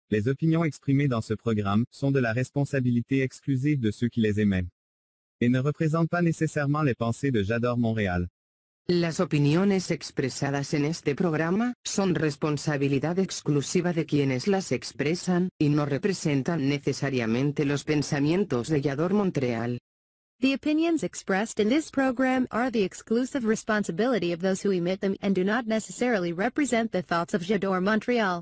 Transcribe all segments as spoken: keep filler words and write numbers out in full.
Les opinions exprimées dans ce programme sont de la responsabilité exclusive de ceux qui les émettent et ne représentent pas nécessairement les pensées de J'adore Montréal. Las opiniones expresadas en este programa son responsabilidad exclusiva de quienes las expresan y no representan necesariamente los pensamientos de J'adore Montréal. The opinions expressed in this program are the exclusive responsibility of those who emit them and do not necessarily represent the thoughts of J'adore Montréal.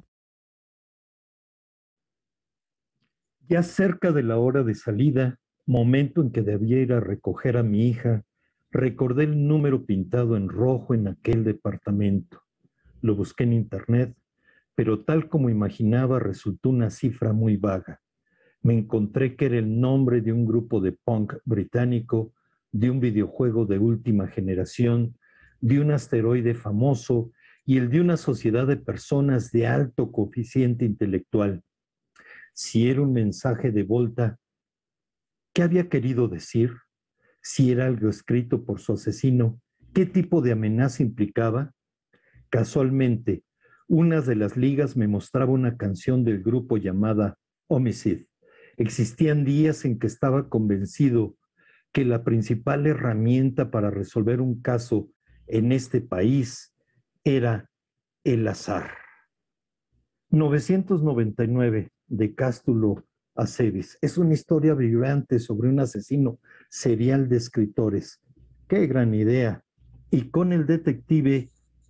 Ya cerca de la hora de salida, momento en que debía ir a recoger a mi hija, recordé el número pintado en rojo en aquel departamento. Lo busqué en internet, pero tal como imaginaba resultó una cifra muy vaga. Me encontré que era el nombre de un grupo de punk británico, de un videojuego de última generación, de un asteroide famoso y el de una sociedad de personas de alto coeficiente intelectual. Si era un mensaje de Volta, ¿qué había querido decir? Si era algo escrito por su asesino, ¿qué tipo de amenaza implicaba? Casualmente, una de las ligas me mostraba una canción del grupo llamada Homicide. Existían días en que estaba convencido que la principal herramienta para resolver un caso en este país era el azar. novecientos noventa y nueve de Cástulo Aceves. Es una historia vibrante sobre un asesino serial de escritores. ¡Qué gran idea! Y con el detective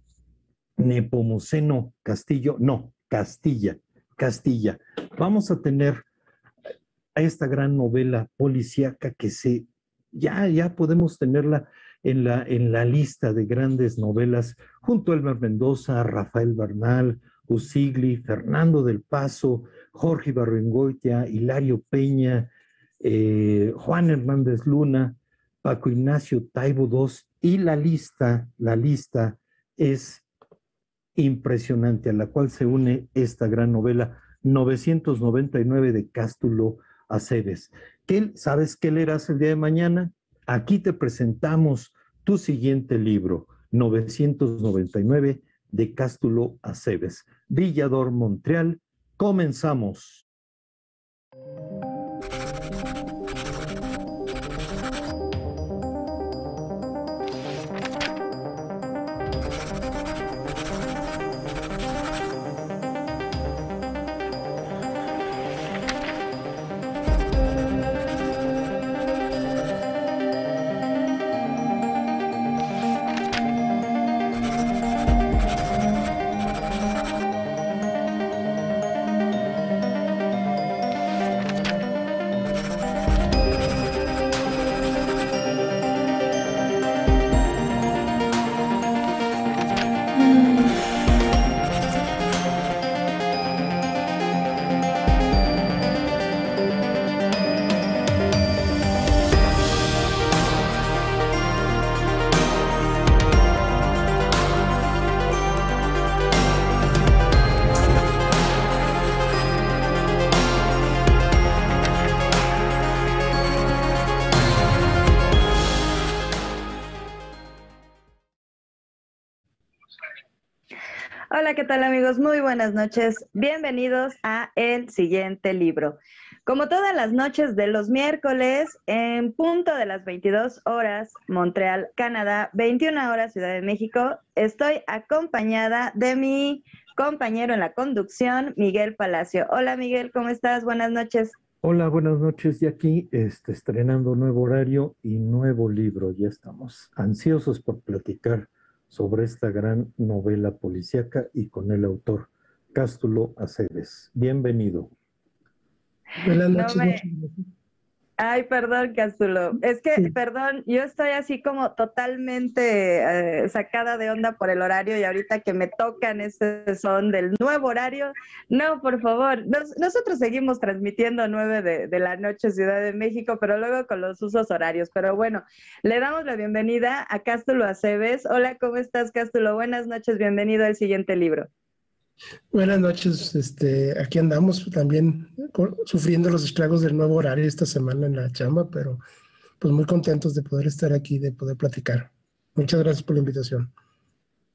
Nepomuceno Castillo, no, Castilla, Castilla. Vamos a tener a esta gran novela policíaca que se, ya, ya podemos tenerla en la, en la lista de grandes novelas junto a Elmer Mendoza, Rafael Bernal, Usigli, Fernando del Paso, Jorge Ibargüengoitia, Hilario Peña, eh, Juan Hernández Luna, Paco Ignacio Taibo segundo, y la lista, la lista es impresionante, a la cual se une esta gran novela, novecientos noventa y nueve de Cástulo Aceves. ¿Qué, ¿Sabes qué leerás el día de mañana? Aquí te presentamos tu siguiente libro, novecientos noventa y nueve de Cástulo Aceves. J'adore Montréal, comenzamos. Hola, ¿qué tal amigos? Muy buenas noches. Bienvenidos a El Siguiente Libro. Como todas las noches de los miércoles, en punto de las veintidós horas, Montreal, Canadá, veintiuna horas, Ciudad de México, estoy acompañada de mi compañero en la conducción, Miguel Palacio. Hola Miguel, ¿cómo estás? Buenas noches. Hola, buenas noches. Y aquí este, estrenando nuevo horario y nuevo libro. Ya estamos ansiosos por platicar sobre esta gran novela policíaca y con el autor Cástulo Aceves. Bienvenido. Buenas noches. No me... Ay, perdón, Cástulo. Es que, sí. perdón, yo estoy así como totalmente eh, sacada de onda por el horario y ahorita que me tocan ese son del nuevo horario, no, por favor. Nos, nosotros seguimos transmitiendo nueve de, de la noche Ciudad de México, pero luego con los usos horarios. Pero bueno, le damos la bienvenida a Cástulo Aceves. Hola, ¿cómo estás, Cástulo? Buenas noches, bienvenido al siguiente libro. Buenas noches, este, aquí andamos también con, sufriendo los estragos del nuevo horario esta semana en la chamba, pero pues muy contentos de poder estar aquí, de poder platicar. Muchas gracias por la invitación.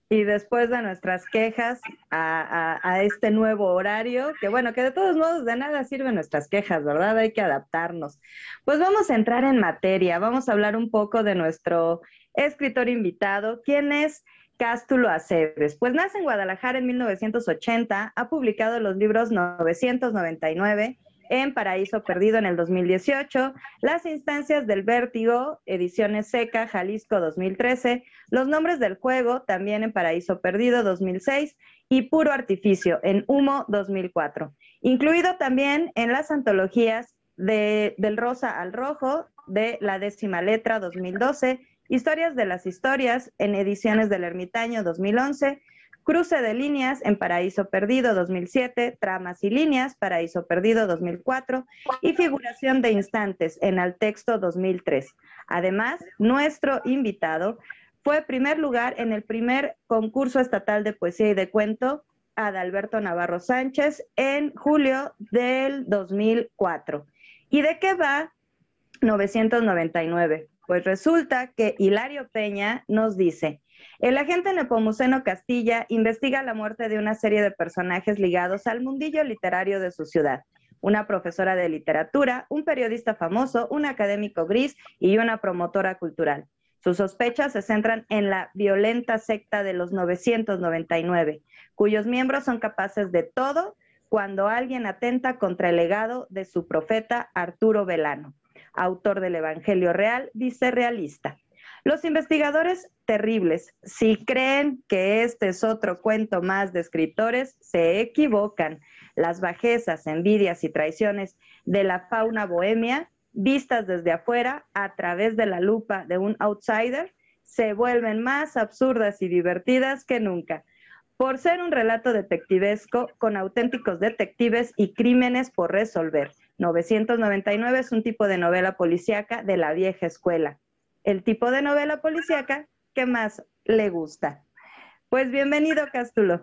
Y después de nuestras quejas a, a, a este nuevo horario, que bueno, que de todos modos de nada sirven nuestras quejas, ¿verdad? Hay que adaptarnos. Pues vamos a entrar en materia, vamos a hablar un poco de nuestro escritor invitado, ¿quién es Cástulo Aceves? Pues nace en Guadalajara en mil novecientos ochenta, ha publicado los libros novecientos noventa y nueve, en Paraíso Perdido en el dos mil dieciocho, Las Instancias del Vértigo, Ediciones Seca, Jalisco dos mil trece, Los Nombres del Juego, también en Paraíso Perdido dos mil seis, y Puro Artificio, en Humo dos mil cuatro. Incluido también en las antologías de Del Rosa al Rojo, de La Décima Letra dos mil doce, Historias de las Historias, en Ediciones del Ermitaño dos mil once, Cruce de Líneas en Paraíso Perdido dos mil siete, Tramas y Líneas, Paraíso Perdido dos mil cuatro y Figuración de Instantes en Altexto dos mil tres. Además, nuestro invitado fue primer lugar en el primer concurso estatal de poesía y de cuento Adalberto Navarro Sánchez en julio del dos mil cuatro. ¿Y de qué va novecientos noventa y nueve? Pues resulta que Hilario Peña nos dice: el agente Nepomuceno Castilla investiga la muerte de una serie de personajes ligados al mundillo literario de su ciudad. Una profesora de literatura, un periodista famoso, un académico gris y una promotora cultural. Sus sospechas se centran en la violenta secta de los novecientos noventa y nueve, cuyos miembros son capaces de todo cuando alguien atenta contra el legado de su profeta Arturo Velano, autor del Evangelio Real, vicerrealista. Los investigadores terribles, si creen que este es otro cuento más de escritores, se equivocan. Las bajezas, envidias y traiciones de la fauna bohemia, vistas desde afuera a través de la lupa de un outsider, se vuelven más absurdas y divertidas que nunca. Por ser un relato detectivesco con auténticos detectives y crímenes por resolver. novecientos noventa y nueve es un tipo de novela policíaca de la vieja escuela. El tipo de novela policíaca que más le gusta. Pues bienvenido, Cástulo.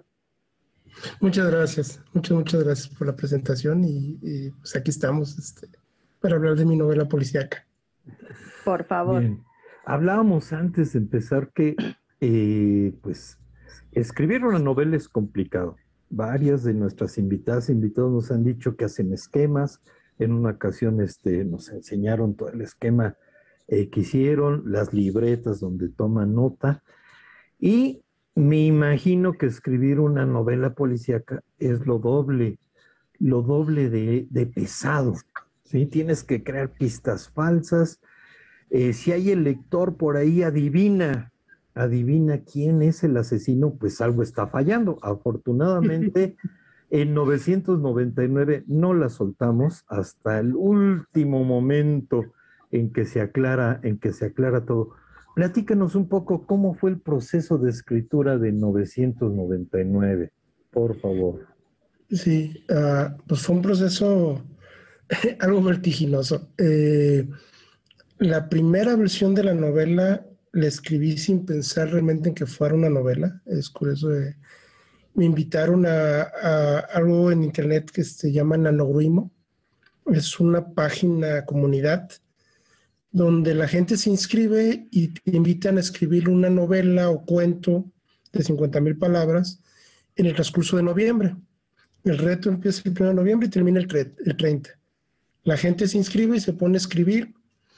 Muchas gracias, muchas, muchas gracias por la presentación y, y pues aquí estamos este, para hablar de mi novela policíaca. Por favor. Bien. Hablábamos antes de empezar que eh, pues escribir una novela es complicado. Varias de nuestras invitadas e invitados nos han dicho que hacen esquemas. En una ocasión este, nos enseñaron todo el esquema Eh, que hicieron, las libretas donde toman nota, y me imagino que escribir una novela policíaca es lo doble, lo doble de, de pesado, ¿sí? Tienes que crear pistas falsas, eh, si hay el lector por ahí adivina, adivina quién es el asesino, pues algo está fallando. Afortunadamente, en novecientos noventa y nueve no la soltamos hasta el último momento en que se aclara, en que se aclara todo. Platícanos un poco cómo fue el proceso de escritura de novecientos noventa y nueve, por favor. Sí, uh, pues fue un proceso algo vertiginoso. Eh, la primera versión de la novela la escribí sin pensar realmente en que fuera una novela. Es curioso, eh, me invitaron a, a algo en internet que se llama Nanogruimo. Es una página comunidad donde la gente se inscribe y te invitan a escribir una novela o cuento de cincuenta mil palabras en el transcurso de noviembre. El reto empieza el primero de noviembre y termina el, el treinta. La gente se inscribe y se pone a escribir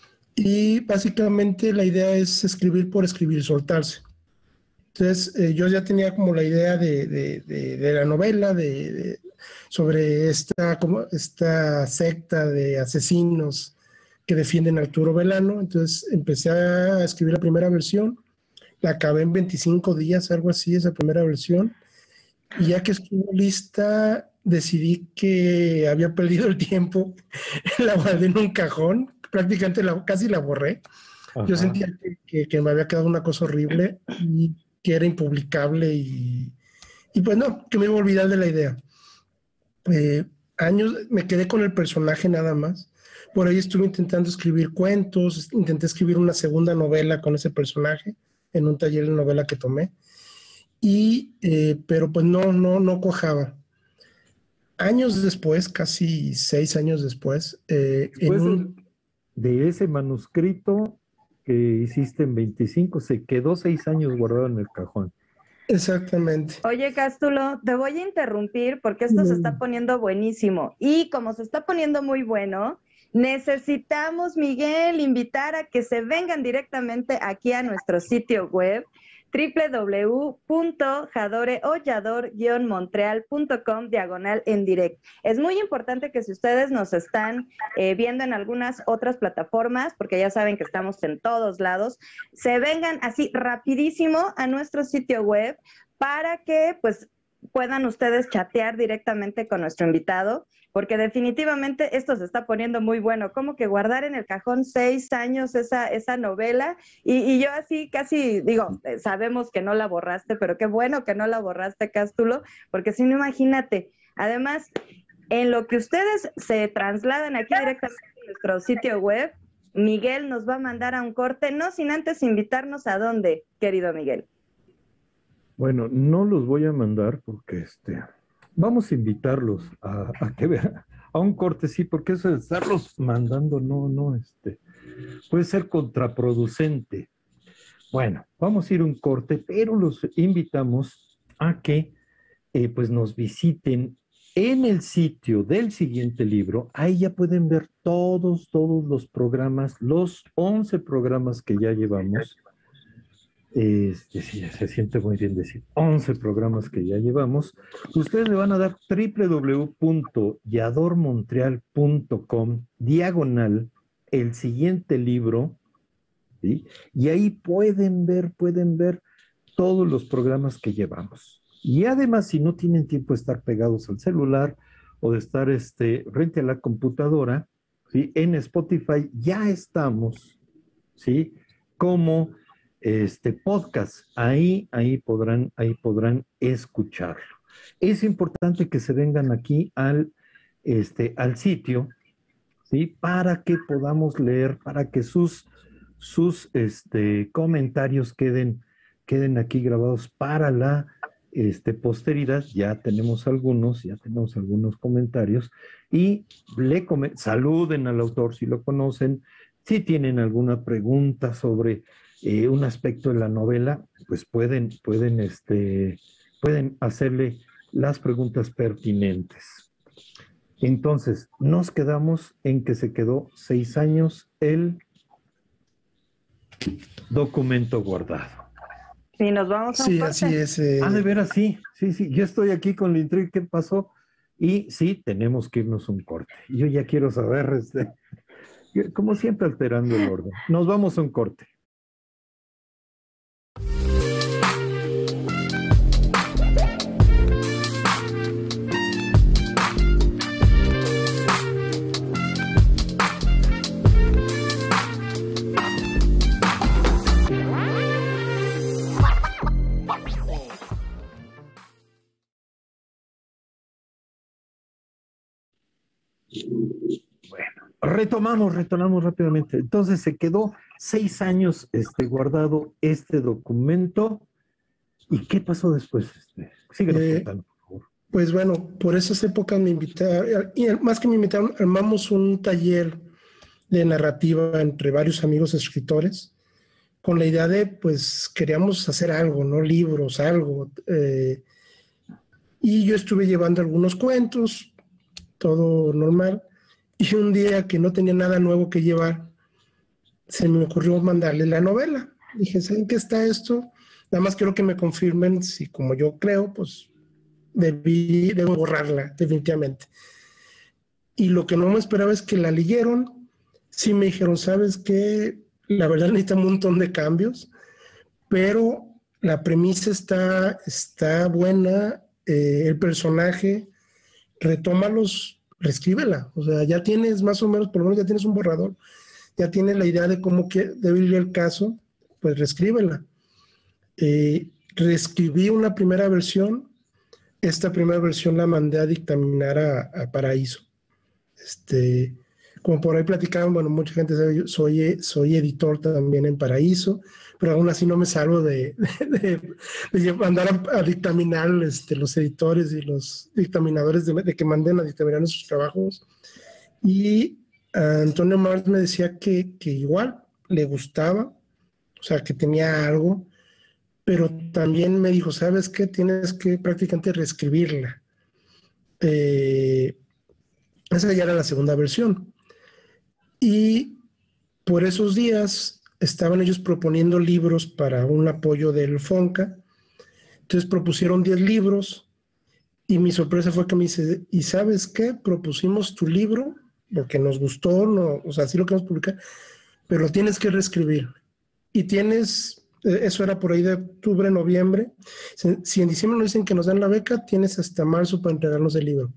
y básicamente la idea es escribir por escribir, soltarse. Entonces eh, yo ya tenía como la idea de, de, de, de la novela, de, de, sobre esta, como, esta secta de asesinos que defienden a Arturo Velano. Entonces empecé a escribir la primera versión, la acabé en veinticinco días, algo así, esa primera versión, y ya que estuvo lista, decidí que había perdido el tiempo, la guardé en un cajón, prácticamente la, casi la borré. Ajá. Yo sentía que, que, que me había quedado una cosa horrible y que era impublicable y, y pues no, que me iba a olvidar de la idea. Eh, años, me quedé con el personaje nada más. Por ahí estuve intentando escribir cuentos, intenté escribir una segunda novela con ese personaje en un taller de novela que tomé, y, eh, pero pues no, no, no cuajaba. Años después, casi seis años después, eh, después en un... de ese manuscrito que hiciste en veinticinco, se quedó seis años guardado en el cajón. Exactamente. Oye, Cástulo, te voy a interrumpir porque esto se está poniendo buenísimo. Y como se está poniendo muy bueno, necesitamos, Miguel, invitar a que se vengan directamente aquí a nuestro sitio web doble u doble u doble u punto jadoreollador guion montreal punto com diagonal en direct. Es muy importante que si ustedes nos están eh, viendo en algunas otras plataformas, porque ya saben que estamos en todos lados, se vengan así rapidísimo a nuestro sitio web para que pues puedan ustedes chatear directamente con nuestro invitado, porque definitivamente esto se está poniendo muy bueno. Como que guardar en el cajón seis años esa, esa novela, y, y yo así casi digo, sabemos que no la borraste, pero qué bueno que no la borraste, Cástulo, porque si no, imagínate. Además, en lo que ustedes se trasladan aquí directamente a nuestro sitio web, Miguel nos va a mandar a un corte, no sin antes invitarnos a dónde, querido Miguel. Bueno, no los voy a mandar porque este, vamos a invitarlos a, a que vean, a un corte, sí, porque eso de estarlos mandando, no, no, este, puede ser contraproducente. Bueno, vamos a ir a un corte, pero los invitamos a que eh, pues nos visiten en el sitio del siguiente libro. Ahí ya pueden ver todos, todos los programas, los once programas que ya llevamos. Este, sí, se siente muy bien decir once programas que ya llevamos. Ustedes le van a dar doble u doble u doble u punto yador montreal punto com diagonal el siguiente libro, ¿sí? Y ahí pueden ver, pueden ver todos los programas que llevamos. Y además, si no tienen tiempo de estar pegados al celular o de estar este, frente a la computadora, ¿sí? En Spotify ya estamos, ¿sí? Como este podcast, ahí, ahí podrán, ahí podrán escucharlo. Es importante que se vengan aquí al, este, al sitio, ¿sí? Para que podamos leer, para que sus, sus este, comentarios queden, queden aquí grabados para la este, posteridad. Ya tenemos algunos, ya tenemos algunos comentarios, y le com- saluden al autor si lo conocen, si tienen alguna pregunta sobre Eh, un aspecto de la novela, pues pueden, pueden, este, pueden hacerle las preguntas pertinentes. Entonces, nos quedamos en que se quedó seis años el documento guardado. Sí, nos vamos a un Sí, corte. así es. Eh... Ah, de veras, sí, sí, sí, yo estoy aquí con la intriga, ¿qué pasó? Y sí, tenemos que irnos a un corte. Yo ya quiero saber, este, como siempre alterando el orden. Nos vamos a un corte. Bueno, retomamos, retomamos rápidamente. Entonces se quedó seis años este, guardado este documento. ¿Y qué pasó después? Este, síguenos eh, contando, por favor. Pues bueno, por esas épocas me invitaron, y más que me invitaron, armamos un taller de narrativa entre varios amigos escritores, con la idea de, pues, queríamos hacer algo, ¿no? Libros, algo. Eh, y yo estuve llevando algunos cuentos, todo normal. Y un día que no tenía nada nuevo que llevar, se me ocurrió mandarle la novela. Dije, ¿saben qué está esto? Nada más quiero que me confirmen si, como yo creo, pues debí, debo borrarla, definitivamente. Y lo que no me esperaba es que la leyeron. Sí me dijeron, ¿sabes qué? La verdad necesita un montón de cambios, pero la premisa está, está buena, eh, el personaje, retómalos, reescríbela. O sea, ya tienes más o menos, por lo menos ya tienes un borrador, ya tienes la idea de cómo que debe ir el caso, pues reescríbela. Eh, reescribí una primera versión. Esta primera versión la mandé a dictaminar a, a Paraíso. Este, como por ahí platicaban, bueno, mucha gente sabe, yo soy, soy editor también en Paraíso, pero aún así no me salvo de, de, de, de mandar a, a dictaminar este, los editores y los dictaminadores de, de que manden a dictaminar sus trabajos. Y uh, Antonio Mars me decía que, que igual le gustaba, o sea, que tenía algo, pero también me dijo, ¿sabes qué? Tienes que prácticamente reescribirla. Eh, esa ya era la segunda versión. Y por esos días estaban ellos proponiendo libros para un apoyo del FONCA. Entonces propusieron diez libros y mi sorpresa fue que me dice, ¿y sabes qué? Propusimos tu libro porque nos gustó, no, o sea, sí lo queremos publicar, pero lo tienes que reescribir. Y tienes, eso era por ahí de octubre, noviembre. Si en diciembre nos dicen que nos dan la beca, tienes hasta marzo para entregarnos el libro.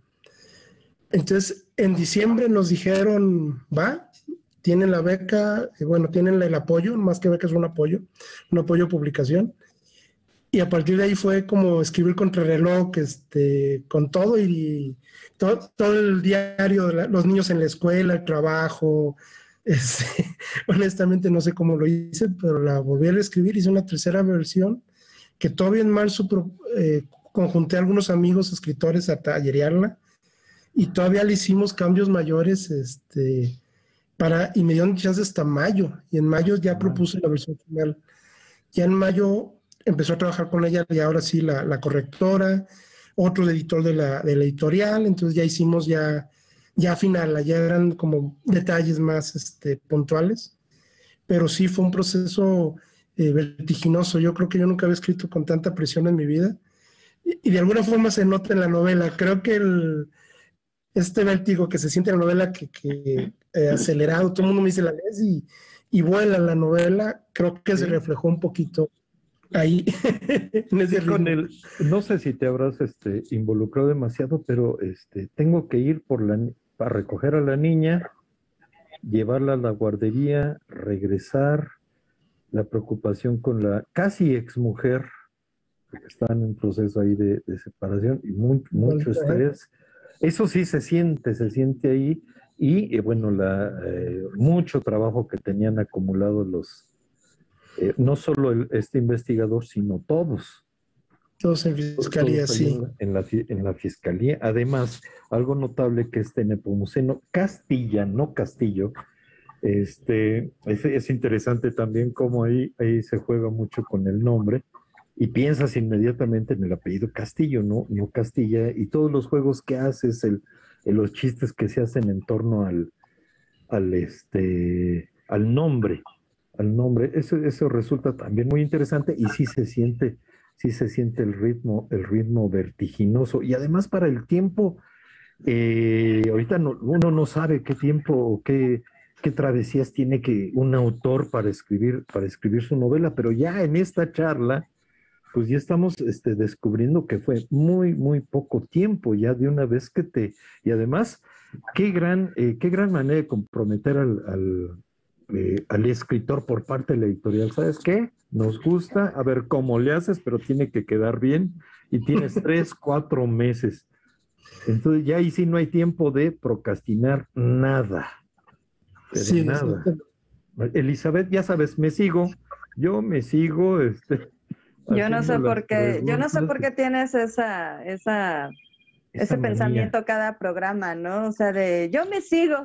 Entonces, en diciembre nos dijeron, va, tienen la beca, bueno, tienen el apoyo, más que beca es un apoyo, un apoyo a publicación. Y a partir de ahí fue como escribir contrarreloj, este, con todo y todo, todo el diario, de la, los niños en la escuela, el trabajo. Este, honestamente no sé cómo lo hice, pero la volví a escribir, hice una tercera versión que todavía en marzo eh, conjunté a algunos amigos escritores a tallerearla y todavía le hicimos cambios mayores este, para, y me dieron chance hasta mayo, y en mayo ya propuse la versión final. Ya en mayo empezó a trabajar con ella y ahora sí la, la correctora, otro editor de la, de la editorial, entonces ya hicimos ya, ya final, ya eran como detalles más este, puntuales, pero sí fue un proceso eh, vertiginoso. Yo creo que yo nunca había escrito con tanta presión en mi vida y, y de alguna forma se nota en la novela. Creo que el, este vértigo que se siente en la novela, que, que eh, acelerado, todo el mundo me dice la lees y, y vuela la novela, creo que sí se reflejó un poquito ahí. En ese sí, con el, no sé si te habrás este, involucrado demasiado, pero este, tengo que ir por la, para recoger a la niña, llevarla a la guardería, regresar, la preocupación con la casi exmujer, porque están en proceso ahí de, de separación y muy, mucho estrés. Eso sí se siente, se siente ahí y eh, bueno, la, eh, mucho trabajo que tenían acumulado los Eh, no solo el, este investigador, sino todos. Todos en fiscalía, todos sí. En la, en la fiscalía. Además, algo notable que este Nepomuceno Castilla, no Castillo, este, es, es interesante también cómo ahí, ahí se juega mucho con el nombre y piensas inmediatamente en el apellido Castillo, no, no Castilla, y todos los juegos que haces, el, el, los chistes que se hacen en torno al, al, este, al nombre. al nombre, eso, eso resulta también muy interesante y sí se siente, sí se siente el ritmo, el ritmo vertiginoso y además para el tiempo, eh, ahorita no, uno no sabe qué tiempo o qué, qué travesías tiene que un autor para escribir, para escribir su novela, pero ya en esta charla, pues ya estamos este, descubriendo que fue muy, muy poco tiempo ya de una vez que te, y además, qué gran, eh, qué gran manera de comprometer al, al Eh, al escritor por parte de la editorial. ¿Sabes qué? Nos gusta, a ver cómo le haces, pero tiene que quedar bien y tienes tres, cuatro meses. Entonces ya ahí sí no hay tiempo de procrastinar nada. Sí, nada. Elizabeth, ya sabes, me sigo, yo me sigo. Este, yo no sé por qué, yo no sé por qué tienes esa, esa, esa ese manía. Pensamiento cada programa, ¿no? O sea, de yo me sigo.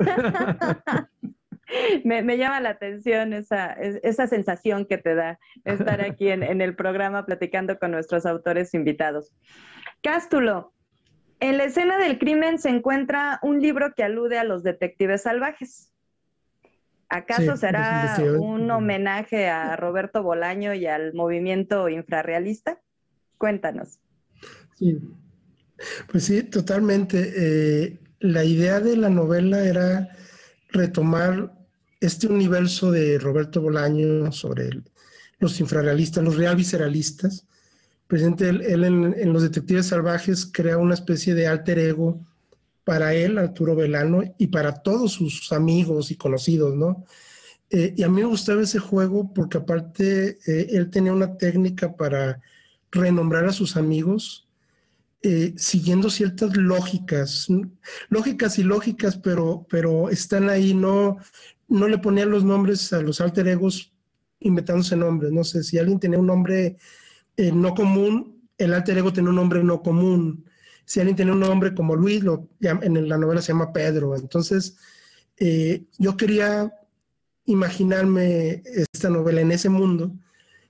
Me, me llama la atención esa, esa sensación que te da estar aquí en, en el programa platicando con nuestros autores invitados. Cástulo, en la escena del crimen se encuentra un libro que alude a los detectives salvajes. ¿Acaso sí, será un homenaje a Roberto Bolaño y al movimiento infrarrealista? Cuéntanos. Sí, pues sí, totalmente. Eh, la idea de la novela era retomar este universo de Roberto Bolaño sobre el, los infrarrealistas, los real visceralistas. Presente él, él en, en Los Detectives Salvajes crea una especie de alter ego para él, Arturo Velano, y para todos sus amigos y conocidos, ¿no? Eh, y a mí me gustaba ese juego porque aparte eh, él tenía una técnica para renombrar a sus amigos eh, siguiendo ciertas lógicas, lógicas y lógicas, pero, pero están ahí, no... no le ponían los nombres a los alter egos inventándose nombres. No sé, si alguien tenía un nombre eh, no común, el alter ego tenía un nombre no común. Si alguien tenía un nombre como Luis, lo, en la novela se llama Pedro. Entonces, eh, yo quería imaginarme esta novela en ese mundo.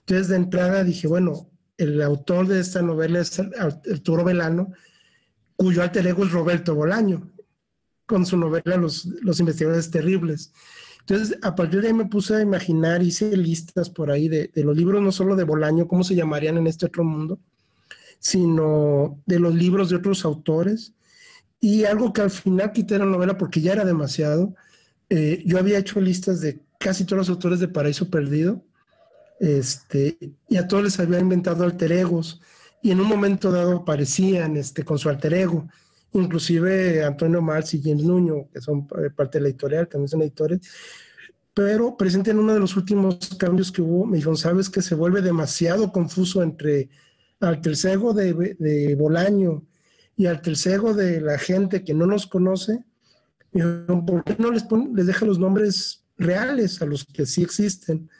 Entonces, de entrada dije, bueno, el autor de esta novela es Arturo Velano, cuyo alter ego es Roberto Bolaño, con su novela Los, los Investigadores Terribles. Entonces, a partir de ahí me puse a imaginar, hice listas por ahí de, de los libros, no solo de Bolaño, cómo se llamarían en este otro mundo, sino de los libros de otros autores. Y algo que al final quité de la novela porque ya era demasiado. Eh, yo había hecho listas de casi todos los autores de Paraíso Perdido, este, y a todos les había inventado alter egos, y en un momento dado aparecían este, con su alter ego. Inclusive Antonio Mars y James Nuño, que son parte de la editorial, también son editores, pero presente en uno de los últimos cambios que hubo, me dijeron, ¿sabes que se vuelve demasiado confuso entre alter ego de, de Bolaño y alter ego de la gente que no los conoce? Me dijeron, ¿por qué no les, pon, les deja los nombres reales a los que sí existen?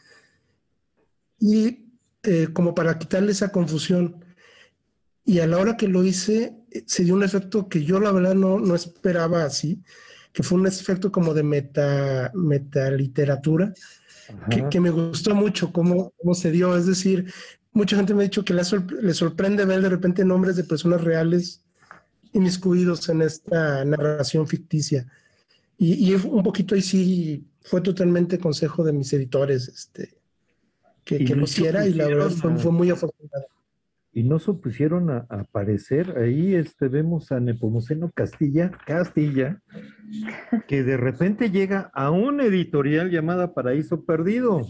Y eh, como para quitarle esa confusión. Y a la hora que lo hice, se dio un efecto que yo la verdad no, no esperaba así, que fue un efecto como de meta, metaliteratura, que, que me gustó mucho cómo, cómo se dio. Es decir, mucha gente me ha dicho que le, sorpre le sorprende ver de repente nombres de personas reales inmiscuidos en esta narración ficticia. Y, y un poquito ahí sí fue totalmente consejo de mis editores este, que, que lo hiciera, y la verdad fue, fue muy afortunado. Y no se pusieron a, a aparecer, ahí este, vemos a Nepomuceno Castilla, Castilla, que de repente llega a una editorial llamada Paraíso Perdido,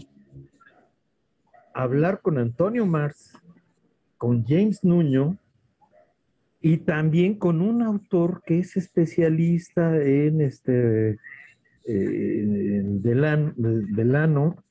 a hablar con Antonio Mars, con James Nuño, y también con un autor que es especialista en este eh, Delano, Delano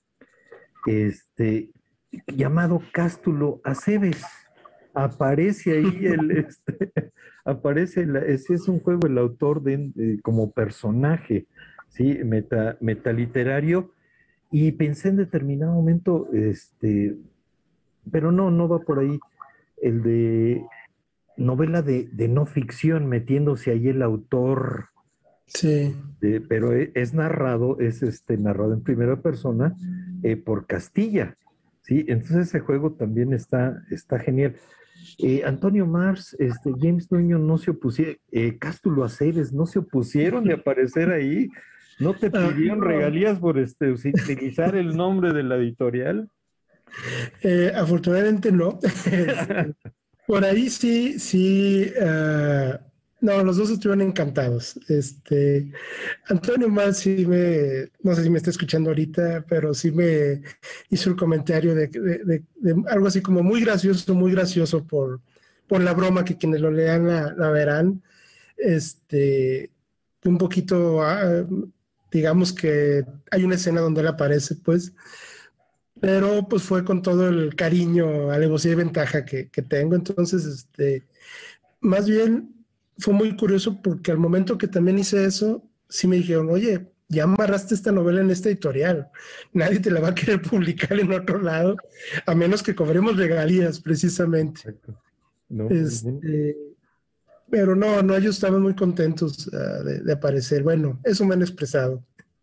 este, llamado Cástulo Aceves. Aparece ahí el este, aparece el, ese es un juego el autor de, de como personaje, sí, meta, metaliterario, y pensé en determinado momento, este, pero no, no va por ahí, el de novela de, de no ficción, metiéndose ahí el autor, sí, de, pero es, es narrado, es este narrado en primera persona eh, por Castilla, sí, entonces ese juego también está, está genial. Eh, Antonio Mars, este, James Nuño no se opusieron, eh, Cástulo Aceves no se opusieron de aparecer ahí, no te pidieron regalías por este, utilizar el nombre de la editorial. Eh, afortunadamente no. Por ahí sí, sí, uh, no, los dos estuvieron encantados. Este, Antonio Mars sí me, no sé si me está escuchando ahorita, pero sí me hizo el comentario de, de, de, de algo así como muy gracioso, muy gracioso por, por la broma, que quienes lo lean la, la verán. Este, un poquito, uh, digamos que hay una escena donde él aparece, pues, pero pues fue con todo el cariño, alevosía y ventaja que, que tengo. Entonces, este, más bien fue muy curioso porque al momento que también hice eso, sí me dijeron, oye, ya amarraste esta novela en esta editorial, nadie te la va a querer publicar en otro lado, a menos que cobremos regalías, precisamente. No, este, pero no, no, ellos estaban muy contentos uh, de, de aparecer. Bueno, eso me han expresado.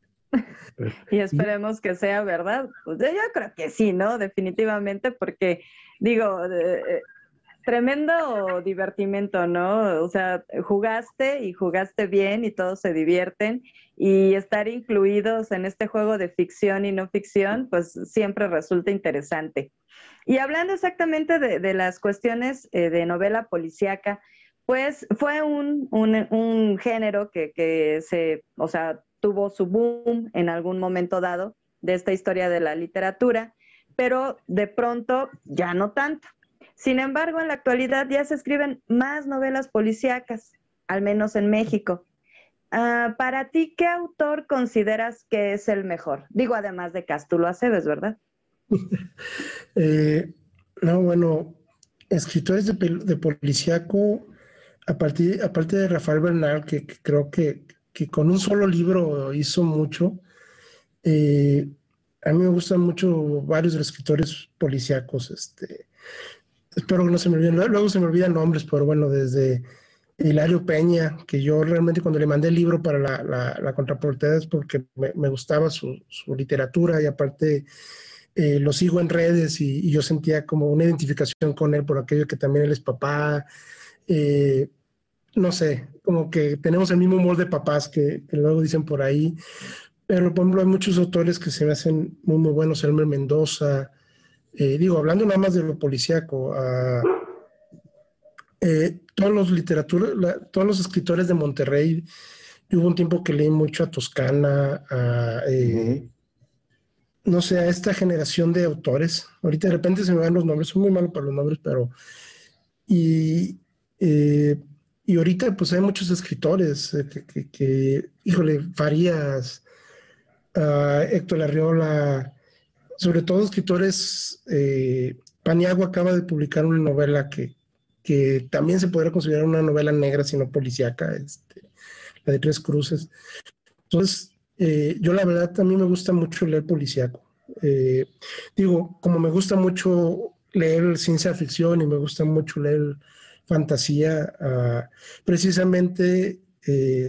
Y esperemos que sea verdad. Pues yo creo que sí, ¿no? Definitivamente, porque digo, eh, tremendo divertimento, ¿no? O sea, jugaste y jugaste bien y todos se divierten, y estar incluidos en este juego de ficción y no ficción, pues siempre resulta interesante. Y hablando exactamente de, de las cuestiones eh, de novela policíaca, pues fue un, un, un género que, que se, o sea, tuvo su boom en algún momento dado de esta historia de la literatura, pero de pronto ya no tanto. Sin embargo, en la actualidad ya se escriben más novelas policíacas, al menos en México. Uh, para ti, ¿qué autor consideras que es el mejor? Digo, además de Cástulo Aceves, ¿verdad? eh, no, bueno, escritores de, de policíaco, a partir, aparte de Rafael Bernal, que, que creo que que con un solo libro hizo mucho. Eh, a mí me gustan mucho varios de los escritores policíacos. Este, espero que no se me olviden, luego se me olvidan nombres, pero bueno, desde Hilario Peña, que yo realmente cuando le mandé el libro para la, la, la contraportada es porque me, me gustaba su, su literatura, y aparte eh, lo sigo en redes y, y yo sentía como una identificación con él por aquello que también él es papá. Eh, no sé, como que tenemos el mismo humor de papás que, que luego dicen por ahí. Pero, por ejemplo, hay muchos autores que se me hacen muy, muy buenos. Elmer Mendoza, eh, digo, hablando nada más de lo policíaco, uh, eh, todos los literatura, la, todos los escritores de Monterrey, hubo un tiempo que leí mucho a Toscana, a, eh, uh-huh. no sé, a esta generación de autores. Ahorita de repente se me van los nombres, soy muy malo para los nombres, pero... Y, eh, y ahorita pues hay muchos escritores eh, que, que, que, híjole, Farías, uh, Héctor Arriola, sobre todo escritores. eh, Paniagua acaba de publicar una novela que, que también se podría considerar una novela negra, sino policíaca, este, la de Tres Cruces. Entonces, eh, yo la verdad también me gusta mucho leer policíaco. Eh, digo, como me gusta mucho leer ciencia ficción y me gusta mucho leer fantasía, uh, precisamente eh,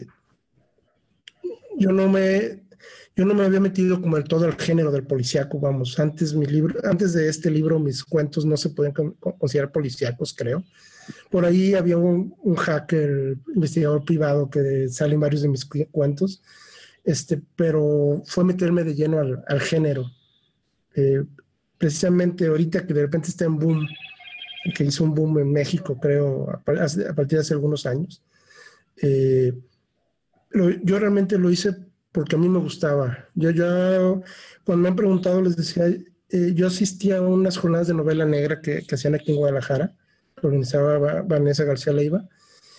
yo no me yo no me había metido como en todo el género del policíaco, vamos. Antes mi libro, antes de este libro, mis cuentos no se pueden considerar policíacos, creo. Por ahí había un, un hacker, investigador privado, que sale en varios de mis cuentos, este, pero fue meterme de lleno al, al género. Eh, precisamente ahorita que de repente está en boom, que hizo un boom en México, creo, a, a partir de hace algunos años. Eh, lo, yo realmente lo hice porque a mí me gustaba. Yo ya, cuando me han preguntado, les decía, eh, yo asistía a unas jornadas de novela negra que, que hacían aquí en Guadalajara, que organizaba Vanessa García Leiva,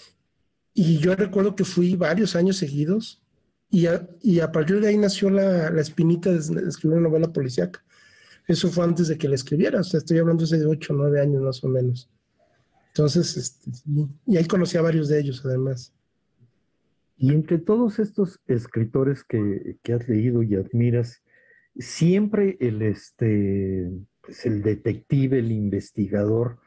y yo recuerdo que fui varios años seguidos, y a, y a partir de ahí nació la, la espinita de, de escribir una novela policíaca. Eso fue antes de que la escribiera, o sea, estoy hablando de ocho o nueve años más o menos. Entonces, este, y ahí conocí a varios de ellos, además. Y entre todos estos escritores que, que has leído y admiras, siempre el, este, pues el detective, el investigador,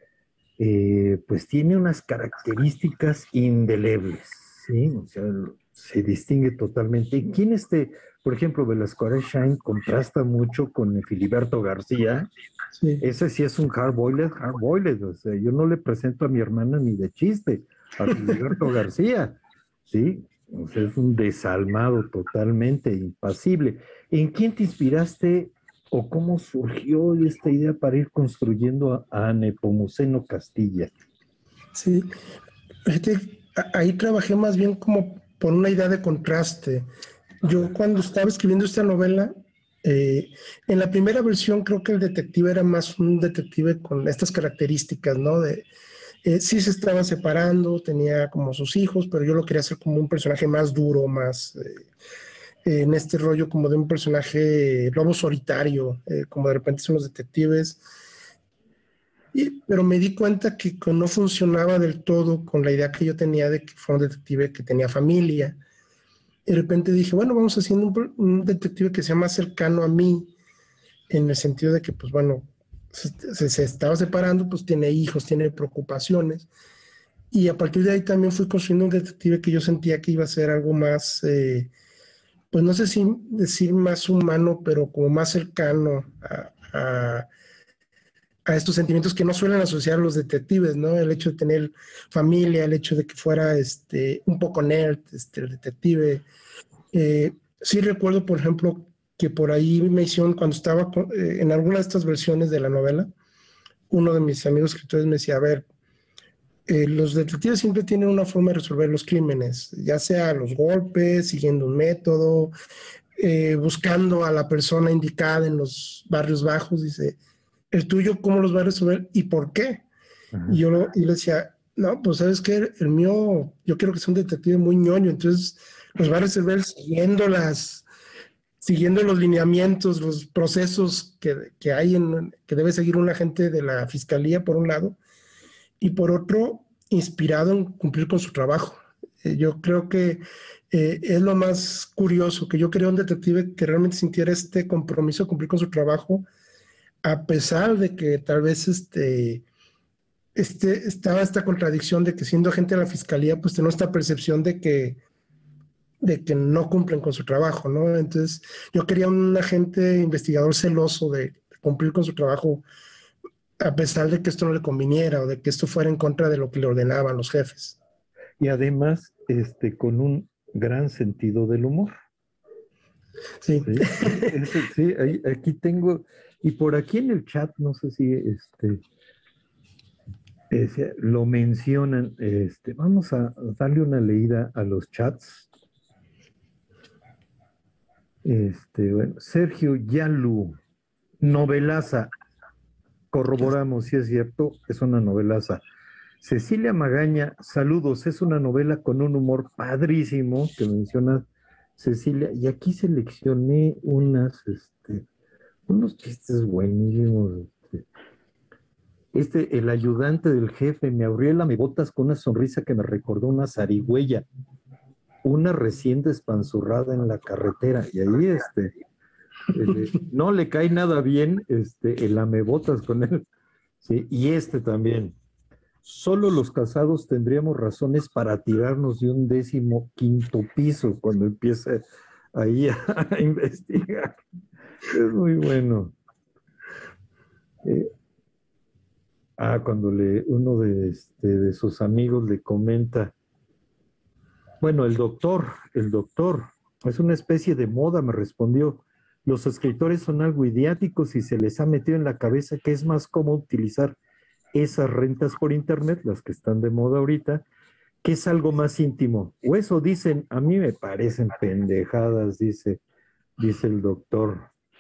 eh, pues tiene unas características indelebles, ¿sí? O sea, se distingue totalmente. ¿Quién este, por ejemplo, Velasco Shine contrasta mucho con Filiberto García? Sí. Ese sí es un hard-boiled, hard-boiled. O sea, yo no le presento a mi hermana ni de chiste a Filiberto García, ¿sí? O sea, es un desalmado totalmente impasible. ¿En quién te inspiraste o cómo surgió esta idea para ir construyendo a, a Nepomuceno Castilla? Sí, este, ahí trabajé más bien como por una idea de contraste. Yo cuando estaba escribiendo esta novela, eh, en la primera versión creo que el detective era más un detective con estas características, ¿no? De, eh, sí se estaba separando, tenía como sus hijos, pero yo lo quería hacer como un personaje más duro, más eh, en este rollo como de un personaje lobo solitario, eh, como de repente son los detectives. Y, pero me di cuenta que, que no funcionaba del todo con la idea que yo tenía de que fuera un detective que tenía familia. Y de repente dije, bueno, vamos haciendo un, un detective que sea más cercano a mí, en el sentido de que, pues bueno, se, se, se estaba separando, pues tiene hijos, tiene preocupaciones. Y a partir de ahí también fui construyendo un detective que yo sentía que iba a ser algo más, eh, pues no sé si decir más humano, pero como más cercano a, a a estos sentimientos que no suelen asociar los detectives, ¿no? El hecho de tener familia, el hecho de que fuera este, un poco nerd, este, el detective. Eh, sí recuerdo, por ejemplo, que por ahí me hicieron, cuando estaba con, eh, en alguna de estas versiones de la novela, uno de mis amigos escritores me decía, a ver, eh, los detectives siempre tienen una forma de resolver los crímenes, ya sea los golpes, siguiendo un método, eh, buscando a la persona indicada en los barrios bajos, dice, ¿el tuyo cómo los va a resolver y por qué? Ajá. Y yo lo, y le decía, no, pues ¿sabes qué? El mío, yo quiero que sea un detective muy ñoño, entonces los va a resolver siguiendo las, siguiendo los lineamientos, los procesos que, que hay, en, que debe seguir un agente de la fiscalía, por un lado, y por otro, inspirado en cumplir con su trabajo. Eh, yo creo que eh, es lo más curioso, que yo quería un detective que realmente sintiera este compromiso de cumplir con su trabajo, a pesar de que tal vez este, este, estaba esta contradicción de que siendo agente de la fiscalía, pues tenía esta percepción de que de que no cumplen con su trabajo, ¿no? Entonces, yo quería un agente investigador celoso de cumplir con su trabajo a pesar de que esto no le conviniera o de que esto fuera en contra de lo que le ordenaban los jefes. Y además, este, con un gran sentido del humor. Sí. Sí, Eso, sí ahí, aquí tengo, y por aquí en el chat, no sé si este, este, lo mencionan, este, vamos a darle una leída a los chats. Este, bueno, Sergio Yalu, novelaza, corroboramos si es cierto, es una novelaza. Cecilia Magaña, saludos, es una novela con un humor padrísimo que menciona Cecilia, y aquí seleccioné unas, este, unos chistes buenísimos. Este, este, el ayudante del jefe, me abrió el lamebotas con una sonrisa que me recordó una zarigüeya, una recién despanzurrada en la carretera, y ahí, este, el, no le cae nada bien, este, el lamebotas con él, sí, y este también. Solo los casados tendríamos razones para tirarnos de un décimo quinto piso cuando empieza ahí a, a investigar. Es muy bueno. Eh, ah, cuando le, uno de, este, de sus amigos le comenta, bueno, el doctor, el doctor, es una especie de moda, me respondió. Los escritores son algo idiáticos y se les ha metido en la cabeza que es más cómodo utilizar esas rentas por internet, las que están de moda ahorita, que es algo más íntimo. O eso dicen, a mí me parecen pendejadas, dice, dice el doctor.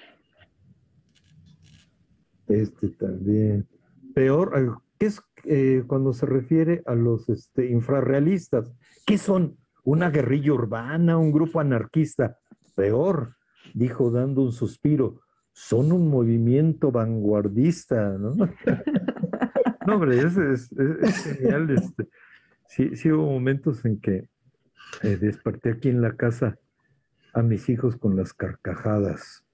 Este también. Peor, ¿qué es eh, cuando se refiere a los este, infrarrealistas? ¿Qué son? ¿Una guerrilla urbana, un grupo anarquista? Peor, dijo dando un suspiro, son un movimiento vanguardista, ¿no? No, hombre, es, es, es, es genial. Este. Sí, sí hubo momentos en que eh, desperté aquí en la casa a mis hijos con las carcajadas.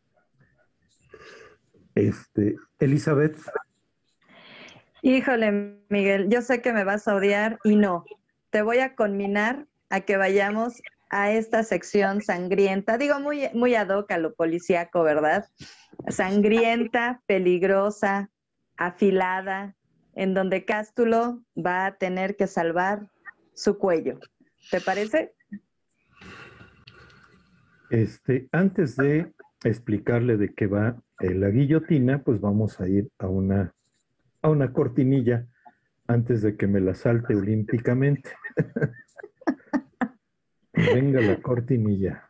Este, Elizabeth. Híjole, Miguel, yo sé que me vas a odiar y no. Te voy a conminar a que vayamos a esta sección sangrienta. Digo, muy, muy ad hoc a lo policíaco, ¿verdad? Sangrienta, peligrosa, afilada, en donde Cástulo va a tener que salvar su cuello. ¿Te parece? Este, antes de explicarle de qué va eh, la guillotina, pues vamos a ir a una, a una cortinilla antes de que me la salte olímpicamente. Venga la cortinilla.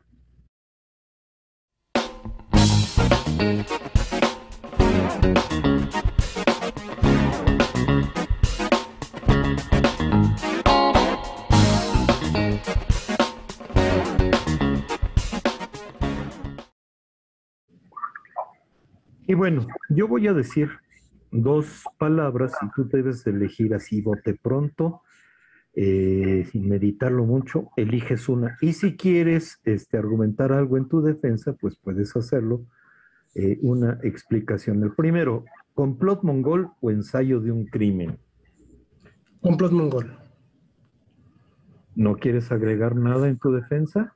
Y bueno, yo voy a decir dos palabras y tú debes elegir así bote pronto, eh, sin meditarlo mucho, eliges una. Y si quieres este, argumentar algo en tu defensa, pues puedes hacerlo, eh, una explicación. El primero, ¿complot mongol o ensayo de un crimen? Complot mongol. ¿No quieres agregar nada en tu defensa?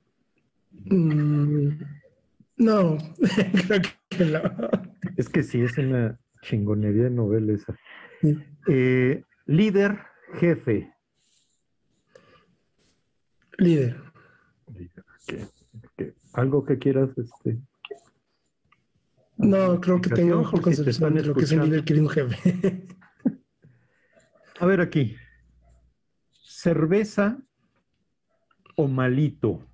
Mm, no, creo que no. Es que sí, es una chingonería de novela esa. Sí. Eh, líder, jefe. Líder. ¿Qué, qué? ¿Algo que quieras? Este, no, creo que tengo mejor concepción de lo que es un líder que un jefe. A ver aquí. ¿Cerveza o malito?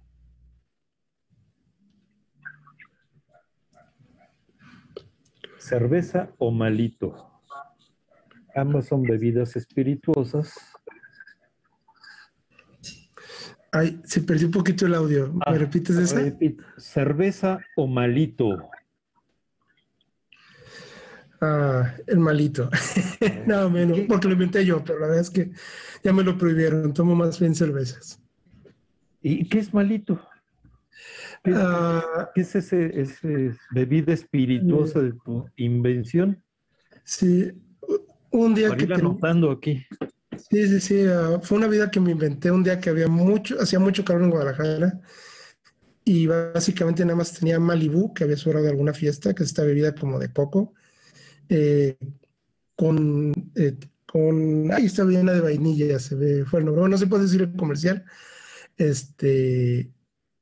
¿Cerveza o malito? Ambas son bebidas espirituosas. Ay, se perdió un poquito el audio. ¿Me ah, repites esa? Repito. ¿Cerveza o malito? Ah, el malito. No, menos, ¿qué? Porque lo inventé yo, pero la verdad es que ya me lo prohibieron. Tomo más bien cervezas. ¿Y qué es malito? ¿Qué es, uh, ¿qué es ese, ese bebida espirituosa de tu invención? Sí, un día Para que ir anotando ten... aquí. Sí, sí, sí. Uh, fue una bebida que me inventé un día que había mucho, hacía mucho calor en Guadalajara y básicamente nada más tenía Malibú, que había sobrado de alguna fiesta, que es esta bebida como de coco, eh, con, eh, con, ay, está llena de vainilla, se ve, fue el nombre, bueno, no se puede decir el comercial, este,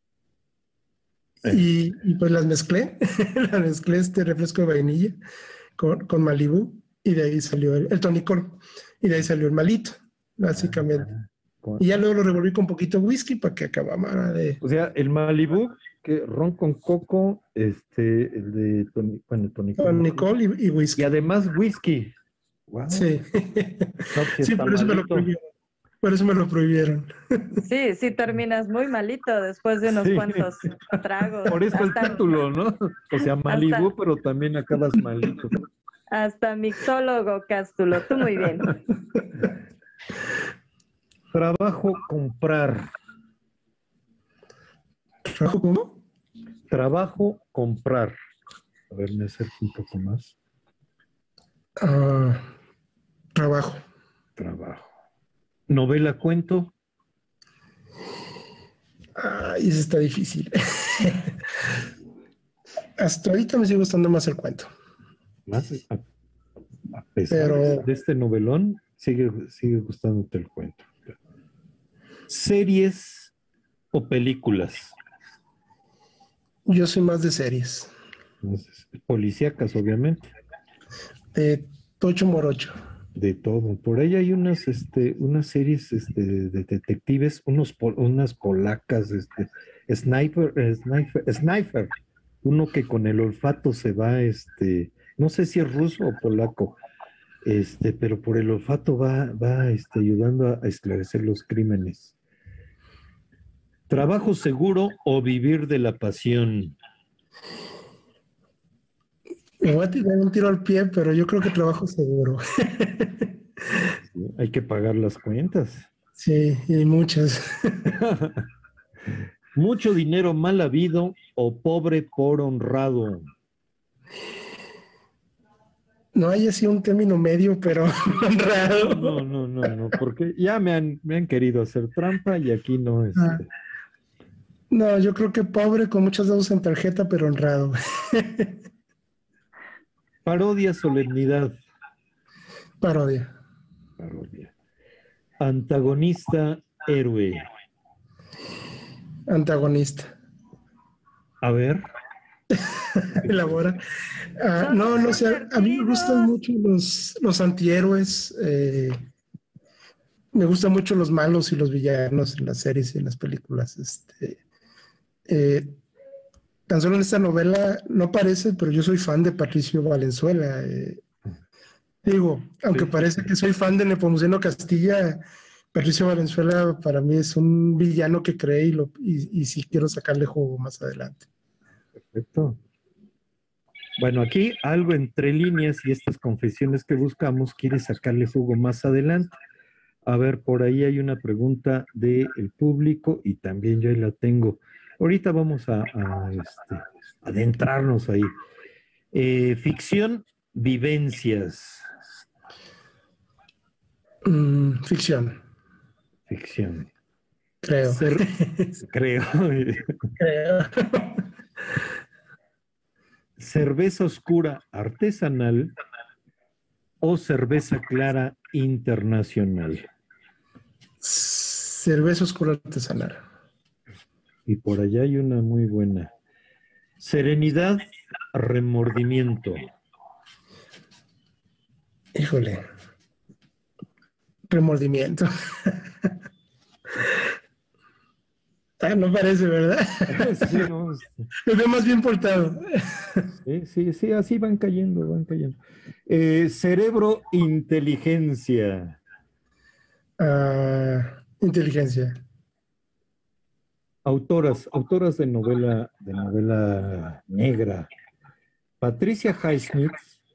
y, y pues las mezclé, las mezclé este refresco de vainilla con, con Malibú, y de ahí salió el, el tonicol, y de ahí salió el malito, básicamente. Ah, con- Y ya luego lo revolví con un poquito de whisky para que acabara de... O sea, el Malibú, que ron con coco, este, el de toni, bueno, tonicol. Tonicol y, y whisky. Y además whisky. Wow. Sí. No, si Sí, está por eso me lo malito. prohibieron. Por eso me lo prohibieron. Sí, sí terminas muy malito después de unos Sí. cuantos tragos. Por eso el Hasta- título, ¿no? O sea, Malibú, pero también acabas malito. Hasta mixólogo, Cástulo. Tú muy bien. Trabajo comprar. ¿Trabajo cómo? Trabajo comprar. A ver, me acerco un poco más. Ah, trabajo. Trabajo. Novela cuento. Ay, eso está difícil. Hasta ahorita me sigue gustando más el cuento. Más a, a pesar Pero- de este novelón, sigue, sigue gustándote el cuento. Series o películas. Yo soy más de series. Entonces, policíacas, obviamente. De Tocho Morocho. De todo. Por ahí hay unas, este, unas series este, de detectives, unos pol- unas polacas, este, Sniper, eh, Sniper, Sniper, uno que con el olfato se va, este, no sé si es ruso o polaco, este, pero por el olfato va, va este, ayudando a, a esclarecer los crímenes. ¿Trabajo seguro o vivir de la pasión? Me voy a tirar un tiro al pie, pero yo creo que trabajo seguro. ¿Sí? Hay que pagar las cuentas. Sí, y muchas. ¿Mucho dinero mal habido o pobre por honrado? No hay así un término medio, pero raro. No, no, no, no, porque ya me han, me han querido hacer trampa y aquí no es. Ah. No, yo creo que pobre con muchos dedos en tarjeta, pero honrado. Parodia, solemnidad. Parodia. Parodia. Antagonista, héroe. Antagonista. A ver. Elabora. Ah, no, no sé. A mí me gustan mucho los, los antihéroes. eh, me gustan mucho los malos y los villanos en las series y en las películas. Este, eh, tan solo en esta novela no parece, pero yo soy fan de Patricio Valenzuela. eh. Digo, aunque Sí. parece que soy fan de Nepomuceno Castilla, Patricio Valenzuela para mí es un villano que creé y, lo, y, y sí quiero sacarle juego más adelante. Perfecto. Bueno, aquí algo entre líneas y estas confesiones que buscamos quiere sacarle jugo más adelante. A ver, por ahí hay una pregunta del público y también yo ahí la tengo. Ahorita vamos a, a, este, adentrarnos ahí. Eh, ficción, vivencias. Mm, ficción, Ficción. creo. Cer- creo. creo. Cerveza oscura artesanal o cerveza clara internacional. Cerveza oscura artesanal. Y por allá hay una muy buena. Serenidad, remordimiento. Híjole. Remordimiento. Ah, no parece, ¿verdad? Sí, no, Me veo más bien portado. sí, sí, sí, así van cayendo, van cayendo. Eh, cerebro, inteligencia. Ah, inteligencia. Autoras, autoras de novela, de novela negra. Patricia Highsmith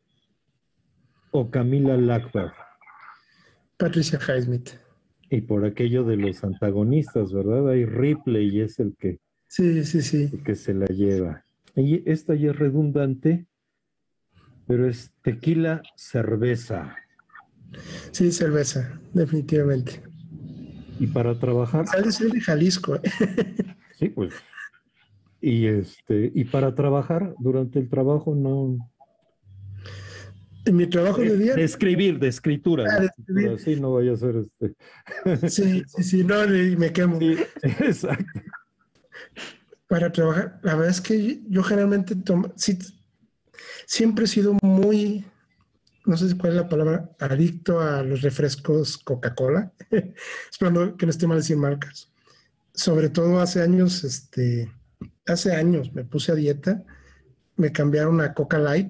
o Camila Lackberg. Patricia Highsmith. Y por aquello de los antagonistas, ¿verdad? Hay Ripley y es el que, Sí, sí, sí. el que se la lleva. Y esta ya es redundante, pero es tequila, cerveza. Sí, cerveza, definitivamente. Y para trabajar... Sale ser de Jalisco. Sí, pues. Y, este, y para trabajar, durante el trabajo no... En mi trabajo de, de día... De escribir, de escritura. Ah, de escritura. Sí, no vaya a ser este... Sí, sí, sí, no, me quemo. Sí, exacto. Para trabajar, la verdad es que yo generalmente tomo... Sí, siempre he sido muy... no sé cuál es la palabra, adicto a los refrescos Coca-Cola. Esperando que no esté mal decir marcas. Sobre todo hace años, este, hace años me puse a dieta, me cambiaron a Coca Light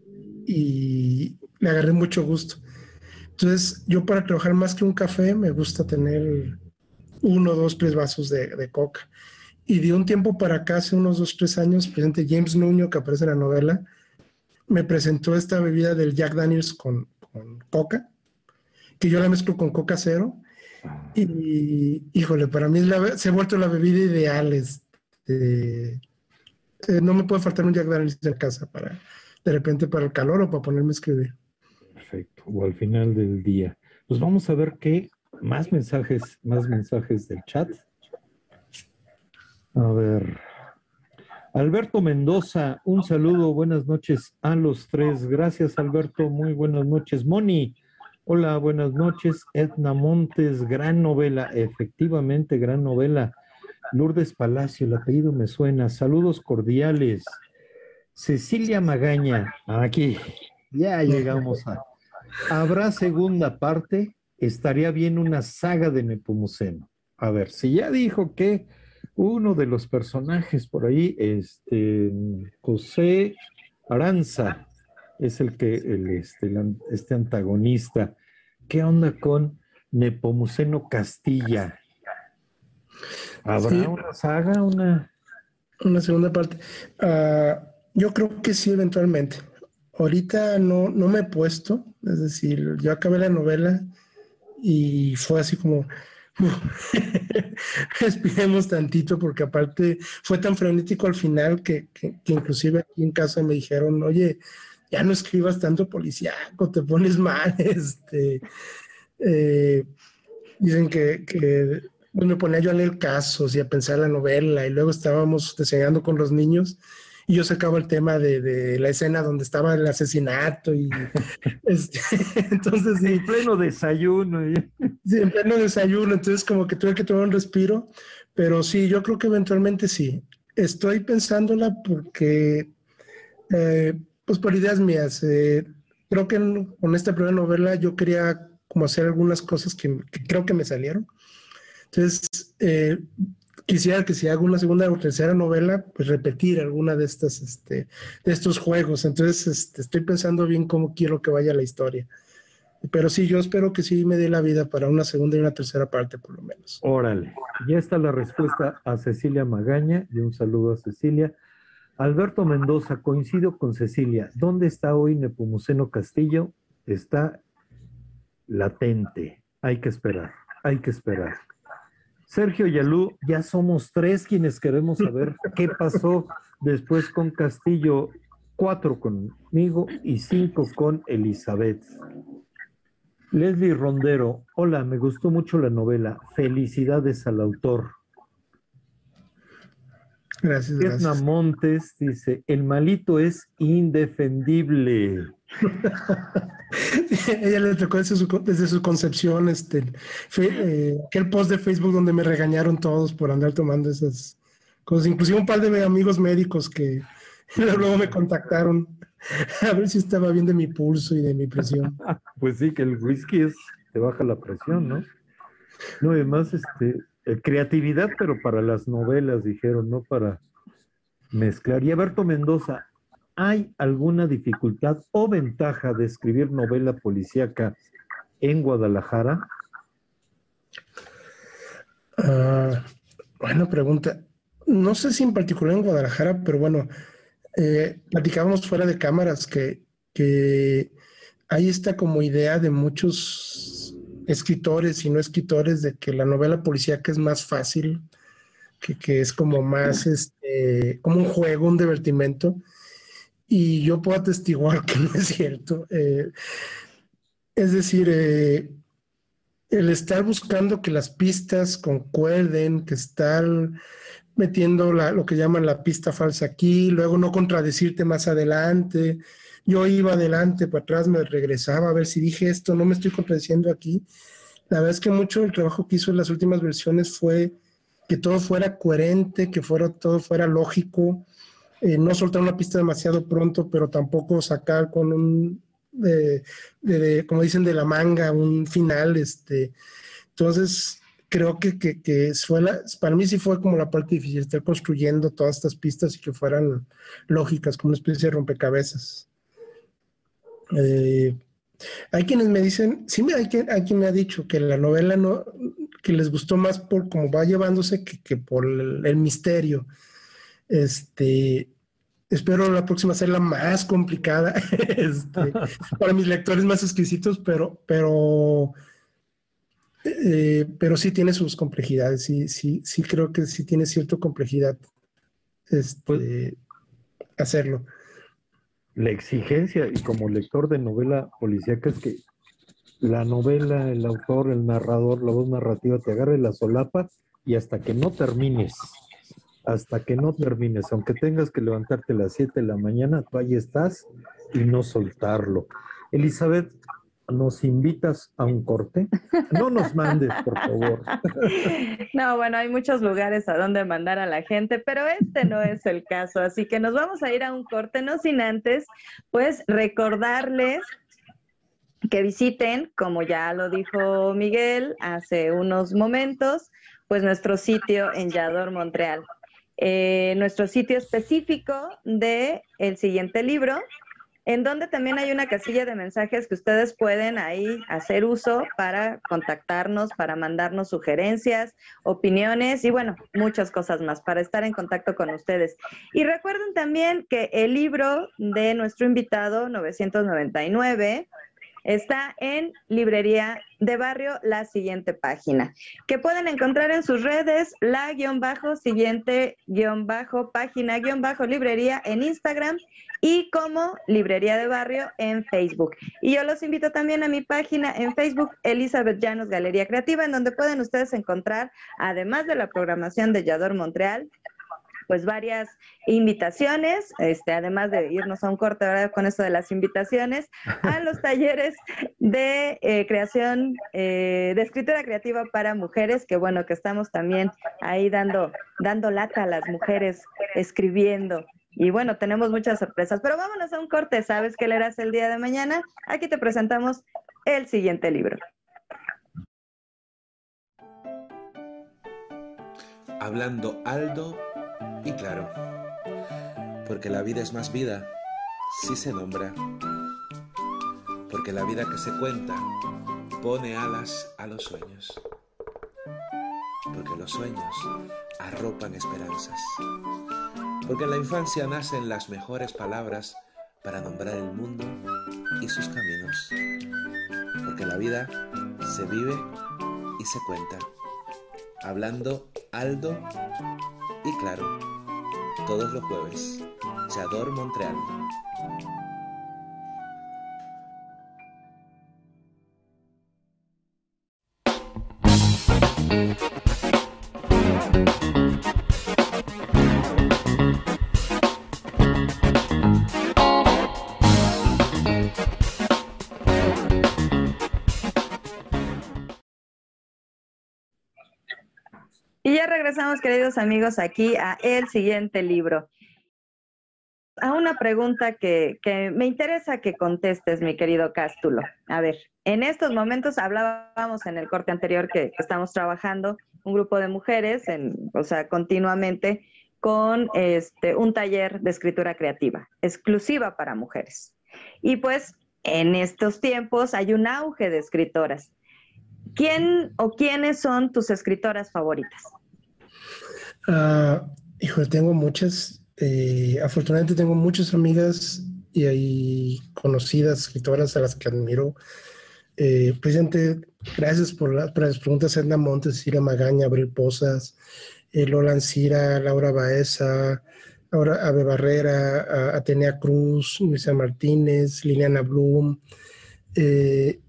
y le agarré mucho gusto. Entonces, yo para trabajar más que un café, me gusta tener uno, dos, tres vasos de, de Coca. Y de un tiempo para acá, hace unos dos, tres años, el presidente James Nuño, que aparece en la novela, me presentó esta bebida del Jack Daniels con, con Coca, que yo la mezclo con Coca Cero, y híjole, para mí es la, se ha vuelto la bebida ideal. Este, eh, no me puede faltar un Jack Daniels en casa para, de repente para el calor o para ponerme a escribir. Perfecto, o al final del día. Pues vamos a ver qué más mensajes, más mensajes del chat. A ver... Alberto Mendoza, un saludo, buenas noches a los tres. Gracias, Alberto, muy buenas noches. Moni, hola, buenas noches. Edna Montes, gran novela, efectivamente, gran novela. Lourdes Palacio, el apellido me suena. Saludos cordiales. Cecilia Magaña, aquí, ya llegamos a... ¿Habrá segunda parte? Estaría bien una saga de Nepomuceno. A ver, si ya dijo que uno de los personajes por ahí, este, José Aranza, es el que, el, este, el, este antagonista. ¿Qué onda con Nepomuceno Castilla? ¿Habrá sí. una saga, una? Una segunda parte. Uh, yo creo que sí, eventualmente. Ahorita no, no me he puesto, es decir, yo acabé la novela y fue así como... respiremos tantito, porque aparte fue tan frenético al final que, que, que inclusive aquí en casa me dijeron, oye, ya no escribas tanto policíaco, te pones mal. Este, eh, dicen que, que pues me ponía yo a leer casos y a pensar la novela, y luego estábamos diseñando con los niños y yo sacaba el tema de, de la escena donde estaba el asesinato y este, entonces sí, en pleno desayuno. Sí, en pleno desayuno, entonces como que tuve que tomar un respiro, pero sí, yo creo que eventualmente sí. Estoy pensándola porque, eh, pues por ideas mías, eh, creo que en, con esta primera novela yo quería como hacer algunas cosas que, que creo que me salieron. Entonces, eh, quisiera que si hago una segunda o tercera novela, pues repetir alguna de estas, este, de estos juegos. Entonces, este, estoy pensando bien cómo quiero que vaya la historia. Pero sí, yo espero que sí me dé la vida para una segunda y una tercera parte, por lo menos. Órale, ya está la respuesta a Cecilia Magaña, y un saludo a Cecilia. Alberto Mendoza, coincido con Cecilia. ¿Dónde está hoy Nepomuceno Castillo? Está latente. Hay que esperar, hay que esperar. Sergio Yalú, ya somos tres quienes queremos saber qué pasó después con Castillo. Cuatro conmigo y cinco con Elizabeth. Leslie Rondero, hola, me gustó mucho la novela. Felicidades al autor. Gracias, Edna gracias. Montes dice, el malito es indefendible. Ella le tocó desde su, desde su concepción, este, fue, eh, aquel post de Facebook donde me regañaron todos por andar tomando esas cosas, inclusive un par de amigos médicos que luego me contactaron a ver si estaba bien de mi pulso y de mi presión. Pues sí, que el whisky es, te baja la presión, ¿no? No, además, este, eh, creatividad, pero para las novelas, dijeron, no para mezclar. Y Alberto Mendoza, ¿hay alguna dificultad o ventaja de escribir novela policíaca en Guadalajara? Uh, buena pregunta. No sé si en particular en Guadalajara, pero bueno, eh, platicábamos fuera de cámaras que, que hay esta como idea de muchos escritores y no escritores de que la novela policíaca es más fácil, que, que es como más, este, como un juego, un divertimento. Y yo puedo atestiguar que no es cierto. Eh, Es decir, eh, el estar buscando que las pistas concuerden, que estar metiendo la, lo que llaman la pista falsa aquí, luego no contradecirte más adelante. Yo iba adelante, para atrás, me regresaba a ver si dije esto, no me estoy contradiciendo aquí. La verdad es que mucho del trabajo que hizo en las últimas versiones fue que todo fuera coherente, que fuera, todo fuera lógico, eh, no soltar una pista demasiado pronto, pero tampoco sacar con un, de, de, de, como dicen, de la manga, un final. Este. Entonces, creo que, que, que fue la, para mí sí fue como la parte difícil, estar construyendo todas estas pistas y que fueran lógicas, como una especie de rompecabezas. Eh, hay quienes me dicen, sí, hay quien, hay quien me ha dicho que la novela no, que les gustó más por cómo va llevándose que, que por el, el misterio. Este, espero la próxima hacerla más complicada, este, para mis lectores más exquisitos, pero, pero, eh, pero sí tiene sus complejidades, sí, sí, sí creo que sí tiene cierta complejidad este, pues, hacerlo. La exigencia, y como lector de novela policíaca, es que la novela, el autor, el narrador, la voz narrativa te agarre la solapa y hasta que no termines, hasta que no termines, aunque tengas que levantarte a las siete de la mañana, tú ahí estás y no soltarlo. Elizabeth, ¿nos invitas a un corte? No nos mandes, por favor. No, bueno, hay muchos lugares a donde mandar a la gente, pero este no es el caso, así que nos vamos a ir a un corte, no sin antes, pues recordarles que visiten, como ya lo dijo Miguel hace unos momentos, pues nuestro sitio en Yador Montreal. Eh, nuestro sitio específico de el siguiente libro, en donde también hay una casilla de mensajes que ustedes pueden ahí hacer uso para contactarnos, para mandarnos sugerencias, opiniones y bueno, muchas cosas más para estar en contacto con ustedes. Y recuerden también que el libro de nuestro invitado novecientos noventa y nueve está en Librería de Barrio, la siguiente página, que pueden encontrar en sus redes, la guión bajo, siguiente guión bajo, página guión bajo, librería en Instagram y como Librería de Barrio en Facebook. Y yo los invito también a mi página en Facebook, Elizabeth Llanos Galería Creativa, en donde pueden ustedes encontrar, además de la programación de Yador Montreal, pues varias invitaciones, este, además de irnos a un corte ahora con esto de las invitaciones, a los talleres de eh, creación, eh, de escritura creativa para mujeres, que bueno, que estamos también ahí dando, dando lata a las mujeres escribiendo. Y bueno, tenemos muchas sorpresas, pero vámonos a un corte. ¿Sabes qué leerás el día de mañana? Aquí te presentamos el siguiente libro. Hablando alto y claro, porque la vida es más vida si se nombra, porque la vida que se cuenta pone alas a los sueños, porque los sueños arropan esperanzas, porque en la infancia nacen las mejores palabras para nombrar el mundo y sus caminos, porque la vida se vive y se cuenta, hablando alto y claro, todos los jueves, Yador Montreal. Y ya regresamos, queridos amigos, aquí a el siguiente libro. A una pregunta que, que me interesa que contestes, mi querido Cástulo. A ver, en estos momentos hablábamos en el corte anterior que estamos trabajando un grupo de mujeres, en, o sea, continuamente, con este, un taller de escritura creativa, exclusiva para mujeres. Y pues, en estos tiempos hay un auge de escritoras. ¿Quién o quiénes son tus escritoras favoritas? Uh, hijo, tengo muchas. Eh, afortunadamente tengo muchas amigas y hay conocidas escritoras a las que admiro. Eh, presidente, gracias por, la, por las preguntas. Edna Montes, Cira Magaña, Abril Posas, eh, Lola Ancira, Laura Baeza, ahora Ave Barrera, Atenea Cruz, Luisa Martínez, Liliana Blum. Eh,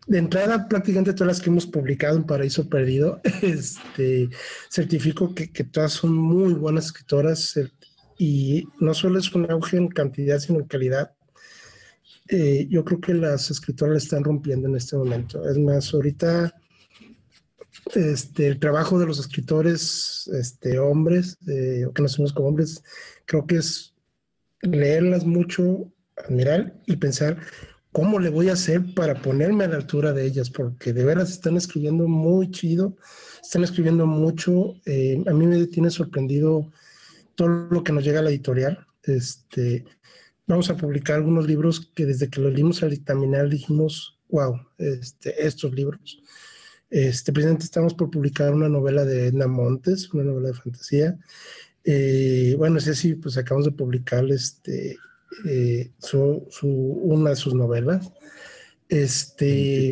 de entrada, prácticamente todas las que hemos publicado en Paraíso Perdido, este, certifico que, que todas son muy buenas escritoras, y no solo es un auge en cantidad, sino en calidad. Eh, yo creo que las escritoras la están rompiendo en este momento. Es más, ahorita este, el trabajo de los escritores este, hombres, eh, o que nos conocemos como hombres, creo que es leerlas mucho, admirar y pensar cómo le voy a hacer para ponerme a la altura de ellas, porque de veras están escribiendo muy chido, están escribiendo mucho. Eh, a mí me tiene sorprendido todo lo que nos llega a la editorial. Este, vamos a publicar algunos libros que desde que los leímos al dictaminar dijimos, wow, este, estos libros. Este, precisamente estamos por publicar una novela de Edna Montes, una novela de fantasía. Eh, bueno, ese sí, pues acabamos de publicar este, eh, su, su, una de sus novelas. Este,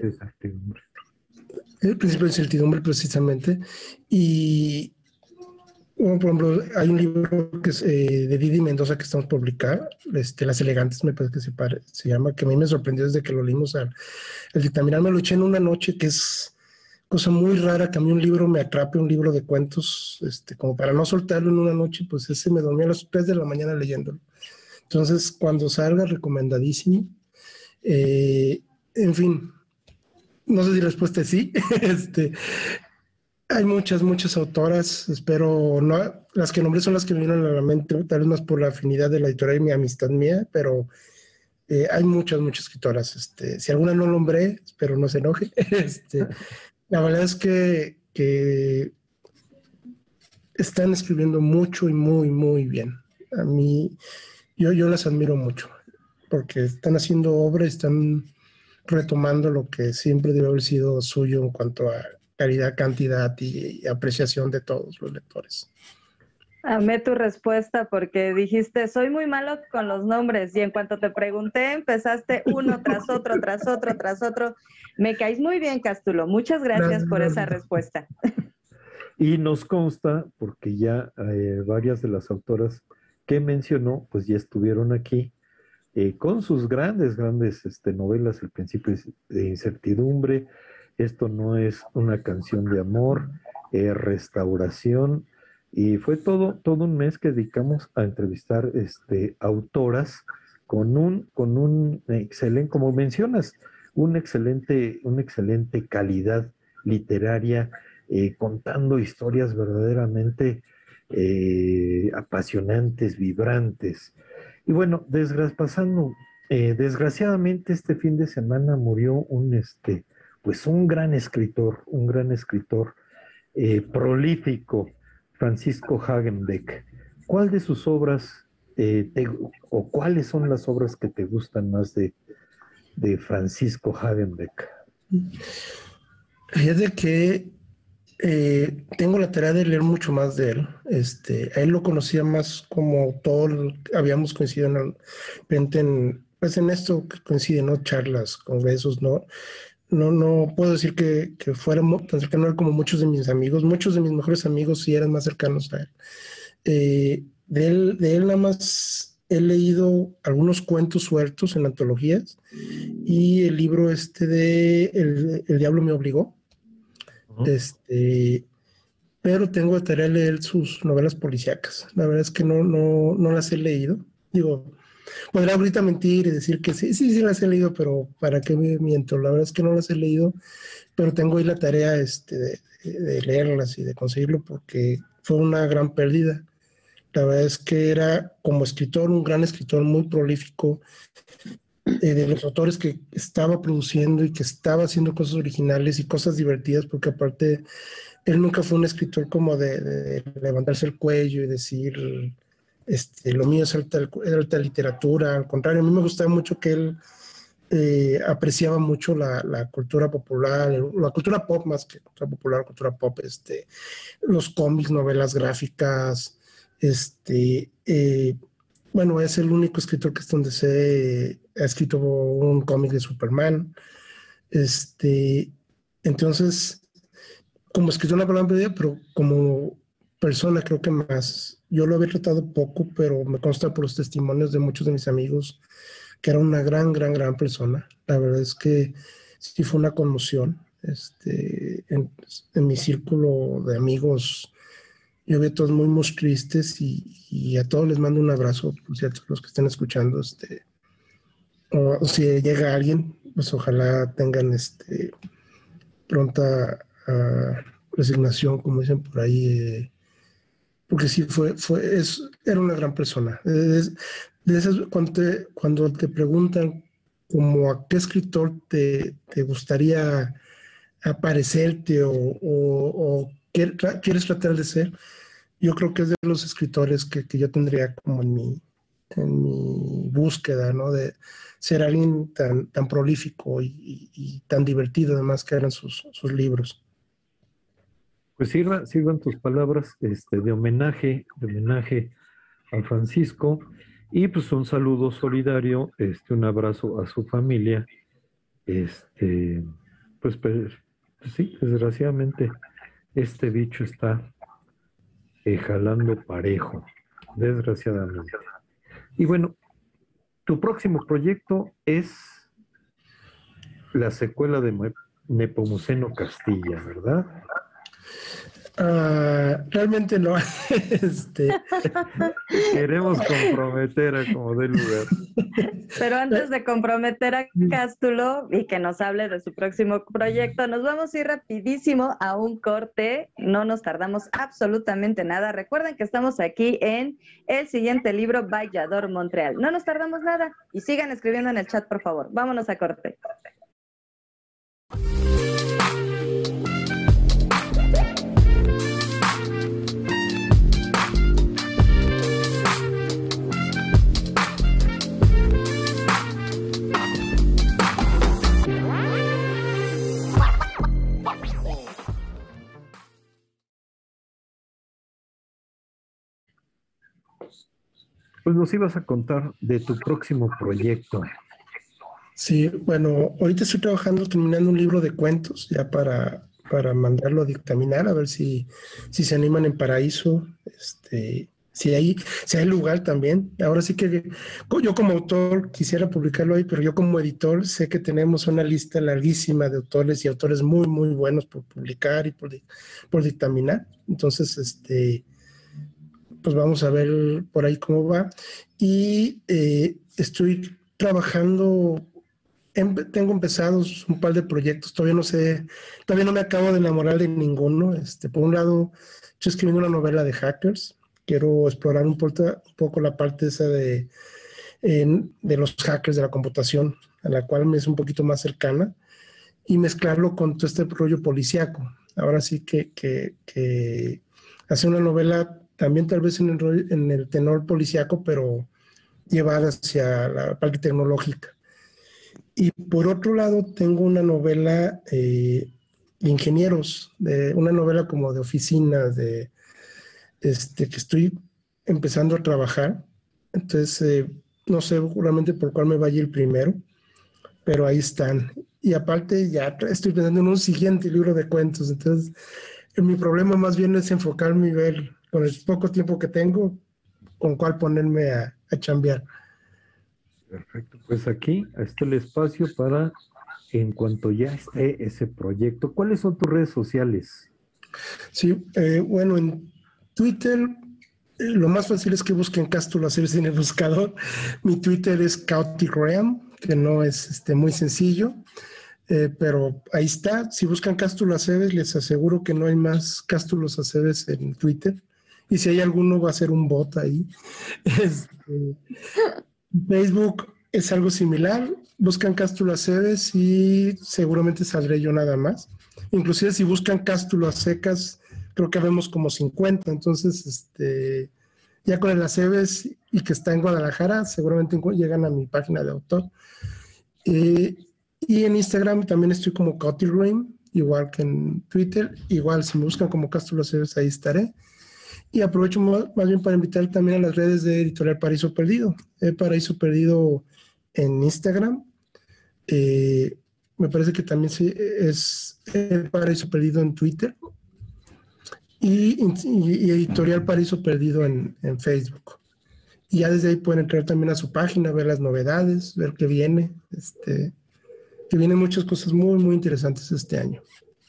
El Príncipe de Incertidumbre, precisamente. Y, bueno, por ejemplo, hay un libro que es eh, de Didi Mendoza que estamos por publicar, este, Las Elegantes, me parece que se, pare, se llama, que a mí me sorprendió desde que lo leímos al, al dictaminar. Me lo eché en una noche, que es cosa muy rara que a mí un libro me atrape, un libro de cuentos, este, como para no soltarlo en una noche, pues ese me dormí a las tres de la mañana leyéndolo. Entonces, cuando salga, recomendadísimo. Eh, en fin, no sé si la respuesta es sí. este, hay muchas, muchas autoras, espero, no, las que nombré son las que me vienen a la mente, tal vez más por la afinidad de la editorial y mi amistad mía, pero eh, hay muchas, muchas escritoras. Este, si alguna no nombré, espero no se enoje. este, La verdad es que, que están escribiendo mucho y muy, muy bien. A mí, yo, yo las admiro mucho, porque están haciendo obra, están retomando lo que siempre debe haber sido suyo en cuanto a calidad, cantidad y, y apreciación de todos los lectores. Amé tu respuesta porque dijiste, soy muy malo con los nombres, y en cuanto te pregunté, empezaste uno tras otro, tras otro, tras otro. Me caes muy bien, Cástulo. Muchas gracias, gracias por esa respuesta. Y nos consta, porque ya eh, varias de las autoras que mencionó, pues ya estuvieron aquí eh, con sus grandes, grandes este, novelas, El Príncipe de Incertidumbre, Esto no es una canción de amor, eh, Restauración. Y fue todo, todo un mes que dedicamos a entrevistar este, autoras con un, con un excelente, como mencionas, un excelente, una excelente calidad literaria, eh, contando historias verdaderamente eh, apasionantes, vibrantes. Y bueno, desgra pasando, eh, desgraciadamente este fin de semana murió un, este, pues un gran escritor, un gran escritor eh, prolífico, Francisco Hagenbeck. ¿Cuál de sus obras eh, te, o cuáles son las obras que te gustan más de, de Francisco Hagenbeck? Fíjate que eh, tengo la tarea de leer mucho más de él. Este, a él lo conocía más como autor, habíamos coincidido en, en, pues en esto que coincide, ¿no? Charlas, congresos, ¿no? No, no puedo decir que, que fuera tan cercano a él como muchos de mis amigos. Muchos de mis mejores amigos sí eran más cercanos a él. Eh, de él. De él nada más he leído algunos cuentos sueltos en antologías y el libro este de El, el Diablo me obligó. Uh-huh. Este, pero tengo de tarea de leer sus novelas policíacas. La verdad es que no, no, no las he leído. Digo, podría ahorita mentir y decir que sí, sí, sí las he leído, pero ¿para qué me miento? La verdad es que no las he leído, pero tengo ahí la tarea este, de, de leerlas y de conseguirlo porque fue una gran pérdida. La verdad es que era como escritor, un gran escritor muy prolífico, eh, de los autores que estaba produciendo y que estaba haciendo cosas originales y cosas divertidas, porque aparte él nunca fue un escritor como de, de levantarse el cuello y decir... Este, lo mío es alta, alta literatura. Al contrario, a mí me gustaba mucho que él eh, apreciaba mucho la, la cultura popular, la cultura pop más que cultura popular, cultura pop, este, los cómics, novelas gráficas. Este, eh, bueno, es el único escritor que es donde se ha escrito un cómic de Superman. Este, entonces, como escritor una palabra, pero como persona creo que más. Yo lo había tratado poco, pero me consta por los testimonios de muchos de mis amigos que era una gran, gran, gran persona. La verdad es que sí fue una conmoción. Este, en, en mi círculo de amigos, yo veo todos muy, muy tristes y, y a todos les mando un abrazo, por cierto, los que estén escuchando. Este, o, o si llega alguien, pues ojalá tengan este, pronta uh, resignación, como dicen por ahí, eh, porque sí fue, fue es, era una gran persona. De, de esas, cuando, te, cuando te preguntan como a qué escritor te, te gustaría aparecerte o, o, o quieres tratar de ser, yo creo que es de los escritores que, que yo tendría como en mi, en mi búsqueda, ¿no? De ser alguien tan, tan prolífico y, y, y tan divertido, además, que eran sus, sus libros. Pues sirva, sirvan tus palabras este, de homenaje, de homenaje a Francisco, y pues un saludo solidario, este, un abrazo a su familia. Este, pues, pues sí, desgraciadamente este bicho está eh, jalando parejo, desgraciadamente. Y bueno, tu próximo proyecto es la secuela de Nepomuceno Castilla, ¿verdad? Uh, realmente no. este... Queremos comprometer a como dé lugar. Pero antes de comprometer a Cástulo y que nos hable de su próximo proyecto, nos vamos a ir rapidísimo a un corte. No nos tardamos absolutamente nada. Recuerden que estamos aquí en el siguiente libro, Vallador Montreal. No nos tardamos nada y sigan escribiendo en el chat, por favor. Vámonos a corte. Pues nos ibas a contar de tu próximo proyecto. Sí, bueno, ahorita estoy trabajando, terminando un libro de cuentos ya para, para mandarlo a dictaminar, a ver si, si se animan en Paraíso, este, si hay, si hay lugar también. Ahora sí que yo como autor quisiera publicarlo ahí, pero yo como editor sé que tenemos una lista larguísima de autores y autores muy, muy buenos por publicar y por, por dictaminar. Entonces, este... pues vamos a ver por ahí cómo va. Y eh, estoy trabajando, en, tengo empezados un par de proyectos, todavía no sé, todavía no me acabo de enamorar de ninguno. Este, por un lado, estoy escribiendo una novela de hackers, quiero explorar un poco, un poco la parte esa de, eh, de los hackers de la computación, a la cual me es un poquito más cercana, y mezclarlo con todo este rollo policíaco. Ahora sí que, que, que hacer una novela también tal vez en el, en el tenor policíaco, pero llevada hacia la parte tecnológica. Y por otro lado, tengo una novela eh, de ingenieros, de, una novela como de oficinas, de, este, que estoy empezando a trabajar. Entonces, eh, no sé seguramente por cuál me vaya el primero, pero ahí están. Y aparte, ya estoy pensando en un siguiente libro de cuentos. Entonces, mi problema más bien es enfocarme y ver, con el poco tiempo que tengo, con cuál ponerme a, a chambear. Perfecto, pues aquí está el espacio para, en cuanto ya esté ese proyecto. ¿Cuáles son tus redes sociales? Sí, eh, bueno, en Twitter, eh, lo más fácil es que busquen Cástulo Aceves en el buscador. Mi Twitter es Cautigram, que no es este, muy sencillo. Eh, pero ahí está. Si buscan Cástulo Aceves, les aseguro que no hay más Cástulos Aceves en Twitter. Y si hay alguno, va a ser un bot ahí. Este, Facebook es algo similar. Buscan Cástulo Aceves y seguramente saldré yo nada más. Inclusive si buscan Cástulo Secas, creo que vemos como cincuenta. Entonces, este, ya con el Aceves y que está en Guadalajara, seguramente llegan a mi página de autor. Eh, Y en Instagram también estoy como Cautigram, igual que en Twitter. Igual, si me buscan como Cástulo Aceves, ahí estaré. Y aprovecho más, más bien para invitar también a las redes de Editorial Paraíso Perdido. Eh, Paraíso Perdido en Instagram. Eh, me parece que también sí, es el Paraíso Perdido en Twitter. Y, y, y Editorial Paraíso Perdido en, en Facebook. Y ya desde ahí pueden entrar también a su página, ver las novedades, ver qué viene. Este... que vienen muchas cosas muy, muy interesantes este año.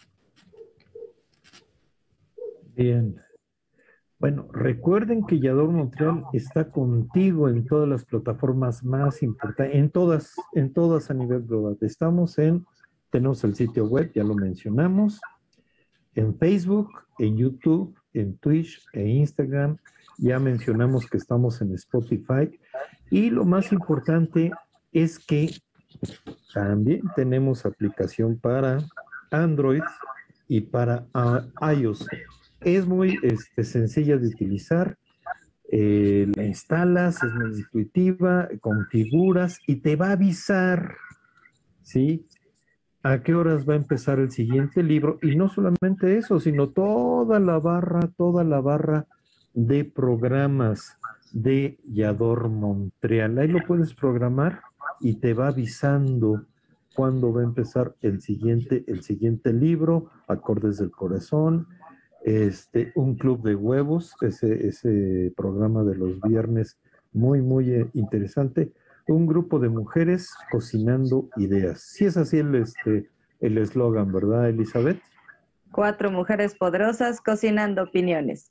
Bien. Bueno, recuerden que Yador Montreal está contigo en todas las plataformas más importantes, en todas, en todas a nivel global. Estamos en, tenemos el sitio web, ya lo mencionamos, en Facebook, en YouTube, en Twitch e Instagram. Ya mencionamos que estamos en Spotify. Y lo más importante es que también tenemos aplicación para Android y para uh, iOS. Es muy este, sencilla de utilizar, eh, la instalas, es muy intuitiva, configuras y te va a avisar, ¿sí? A qué horas va a empezar el siguiente libro. Y no solamente eso, sino toda la barra, toda la barra de programas de Yador Montreal. Ahí lo puedes programar y te va avisando cuándo va a empezar el siguiente, el siguiente libro, Acordes del Corazón, este, un club de huevos, ese, ese programa de los viernes muy, muy eh, interesante, un grupo de mujeres cocinando ideas. Sí es así el este, el eslogan, ¿verdad, Elizabeth? Cuatro mujeres poderosas cocinando opiniones.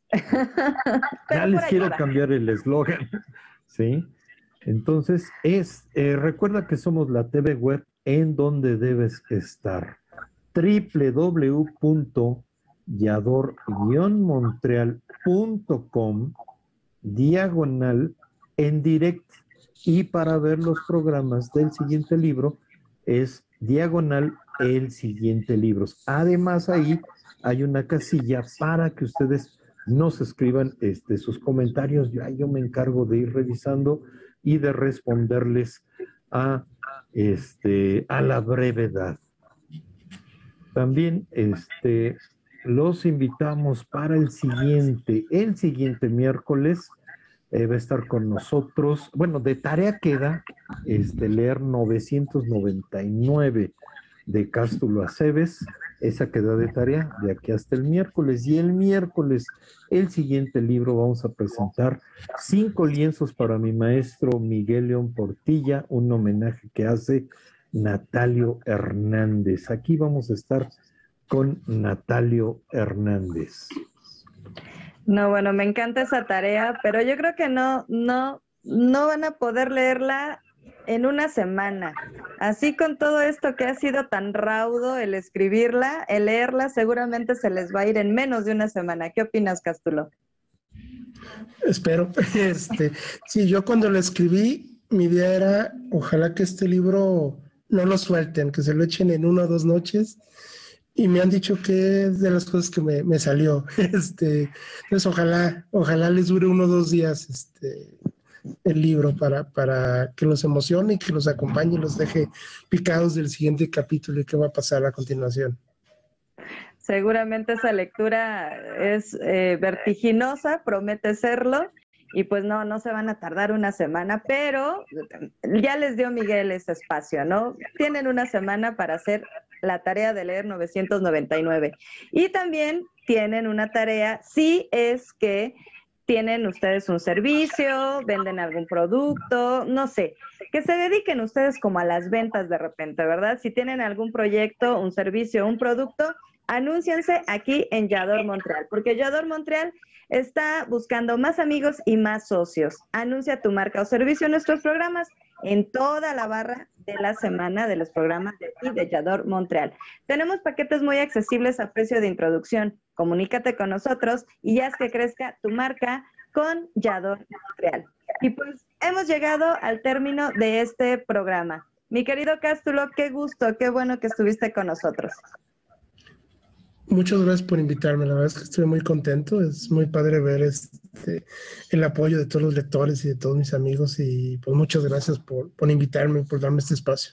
Ya les quiero cambiar el eslogan, ¿sí? Entonces, es, eh, recuerda que somos la T V web en donde debes estar. doble u doble u doble u punto yador guion montreal punto com diagonal en directo. Y para ver los programas del siguiente libro es diagonal el siguiente libro. Además, ahí hay una casilla para que ustedes nos escriban este, sus comentarios. Yo, yo me encargo de ir revisando y de responderles a, este, a la brevedad. También este, los invitamos para el siguiente, el siguiente miércoles. Eh, va a estar con nosotros, bueno, de tarea queda este, leer novecientos noventa y nueve de Cástulo Aceves, esa queda de tarea de aquí hasta el miércoles, y el miércoles, el siguiente libro, vamos a presentar Cinco lienzos para mi maestro Miguel León Portilla, un homenaje que hace Natalio Hernández. Aquí vamos a estar con Natalio Hernández. No, bueno, me encanta esa tarea, pero yo creo que no, no, no van a poder leerla en una semana. Así con todo esto que ha sido tan raudo el escribirla, el leerla seguramente se les va a ir en menos de una semana. ¿Qué opinas, Cástulo? Espero. Este, sí, yo cuando lo escribí, mi idea era, ojalá que este libro no lo suelten, que se lo echen en una o dos noches. Y me han dicho que es de las cosas que me, me salió. Este, entonces, ojalá, ojalá les dure uno o dos días este, el libro para, para que los emocione y que los acompañe y los deje picados del siguiente capítulo y qué va a pasar a continuación. Seguramente esa lectura es eh, vertiginosa, promete serlo. Y pues no, no se van a tardar una semana, pero ya les dio Miguel ese espacio, ¿no? Tienen una semana para hacer la tarea de leer novecientos noventa y nueve. Y también tienen una tarea, si es que tienen ustedes un servicio, venden algún producto, no sé, que se dediquen ustedes como a las ventas de repente, ¿verdad? Si tienen algún proyecto, un servicio, un producto, anúnciense aquí en Yador Montreal, porque Yador Montreal está buscando más amigos y más socios. Anuncia tu marca o servicio en nuestros programas en toda la barra de la semana de los programas de aquí de Yador Montreal. Tenemos paquetes muy accesibles a precio de introducción. Comunícate con nosotros y haz que crezca tu marca con Yador Montreal. Y pues hemos llegado al término de este programa. Mi querido Cástulo, qué gusto, qué bueno que estuviste con nosotros. Muchas gracias por invitarme, la verdad es que estoy muy contento, es muy padre ver este, el apoyo de todos los lectores y de todos mis amigos y pues muchas gracias por, por invitarme, por darme este espacio.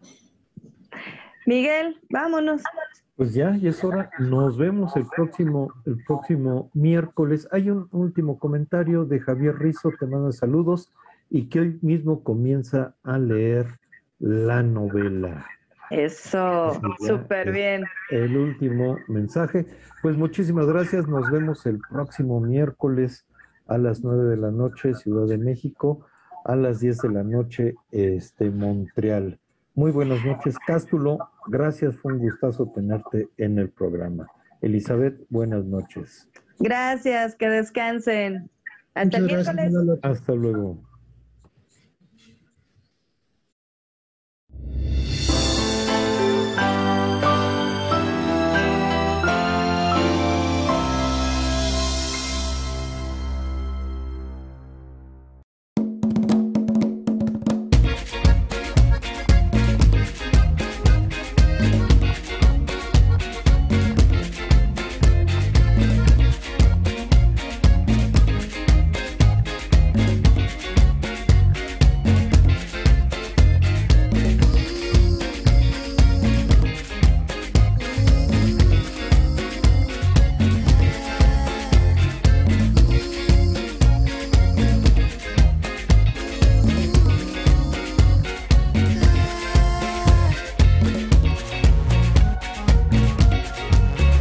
Miguel, vámonos. Pues ya, ya es hora, nos vemos el próximo, el próximo miércoles. Hay un último comentario de Javier Rizo, te manda saludos y que hoy mismo comienza a leer la novela. Eso, súper bien. El último mensaje. Pues muchísimas gracias. Nos vemos el próximo miércoles a las nueve de la noche, Ciudad de México, a las diez de la noche, este, Montreal. Muy buenas noches, Cástulo. Gracias, fue un gustazo tenerte en el programa. Elizabeth, buenas noches. Gracias, que descansen. Hasta el Muchas gracias, miércoles. buenas noches. Hasta luego.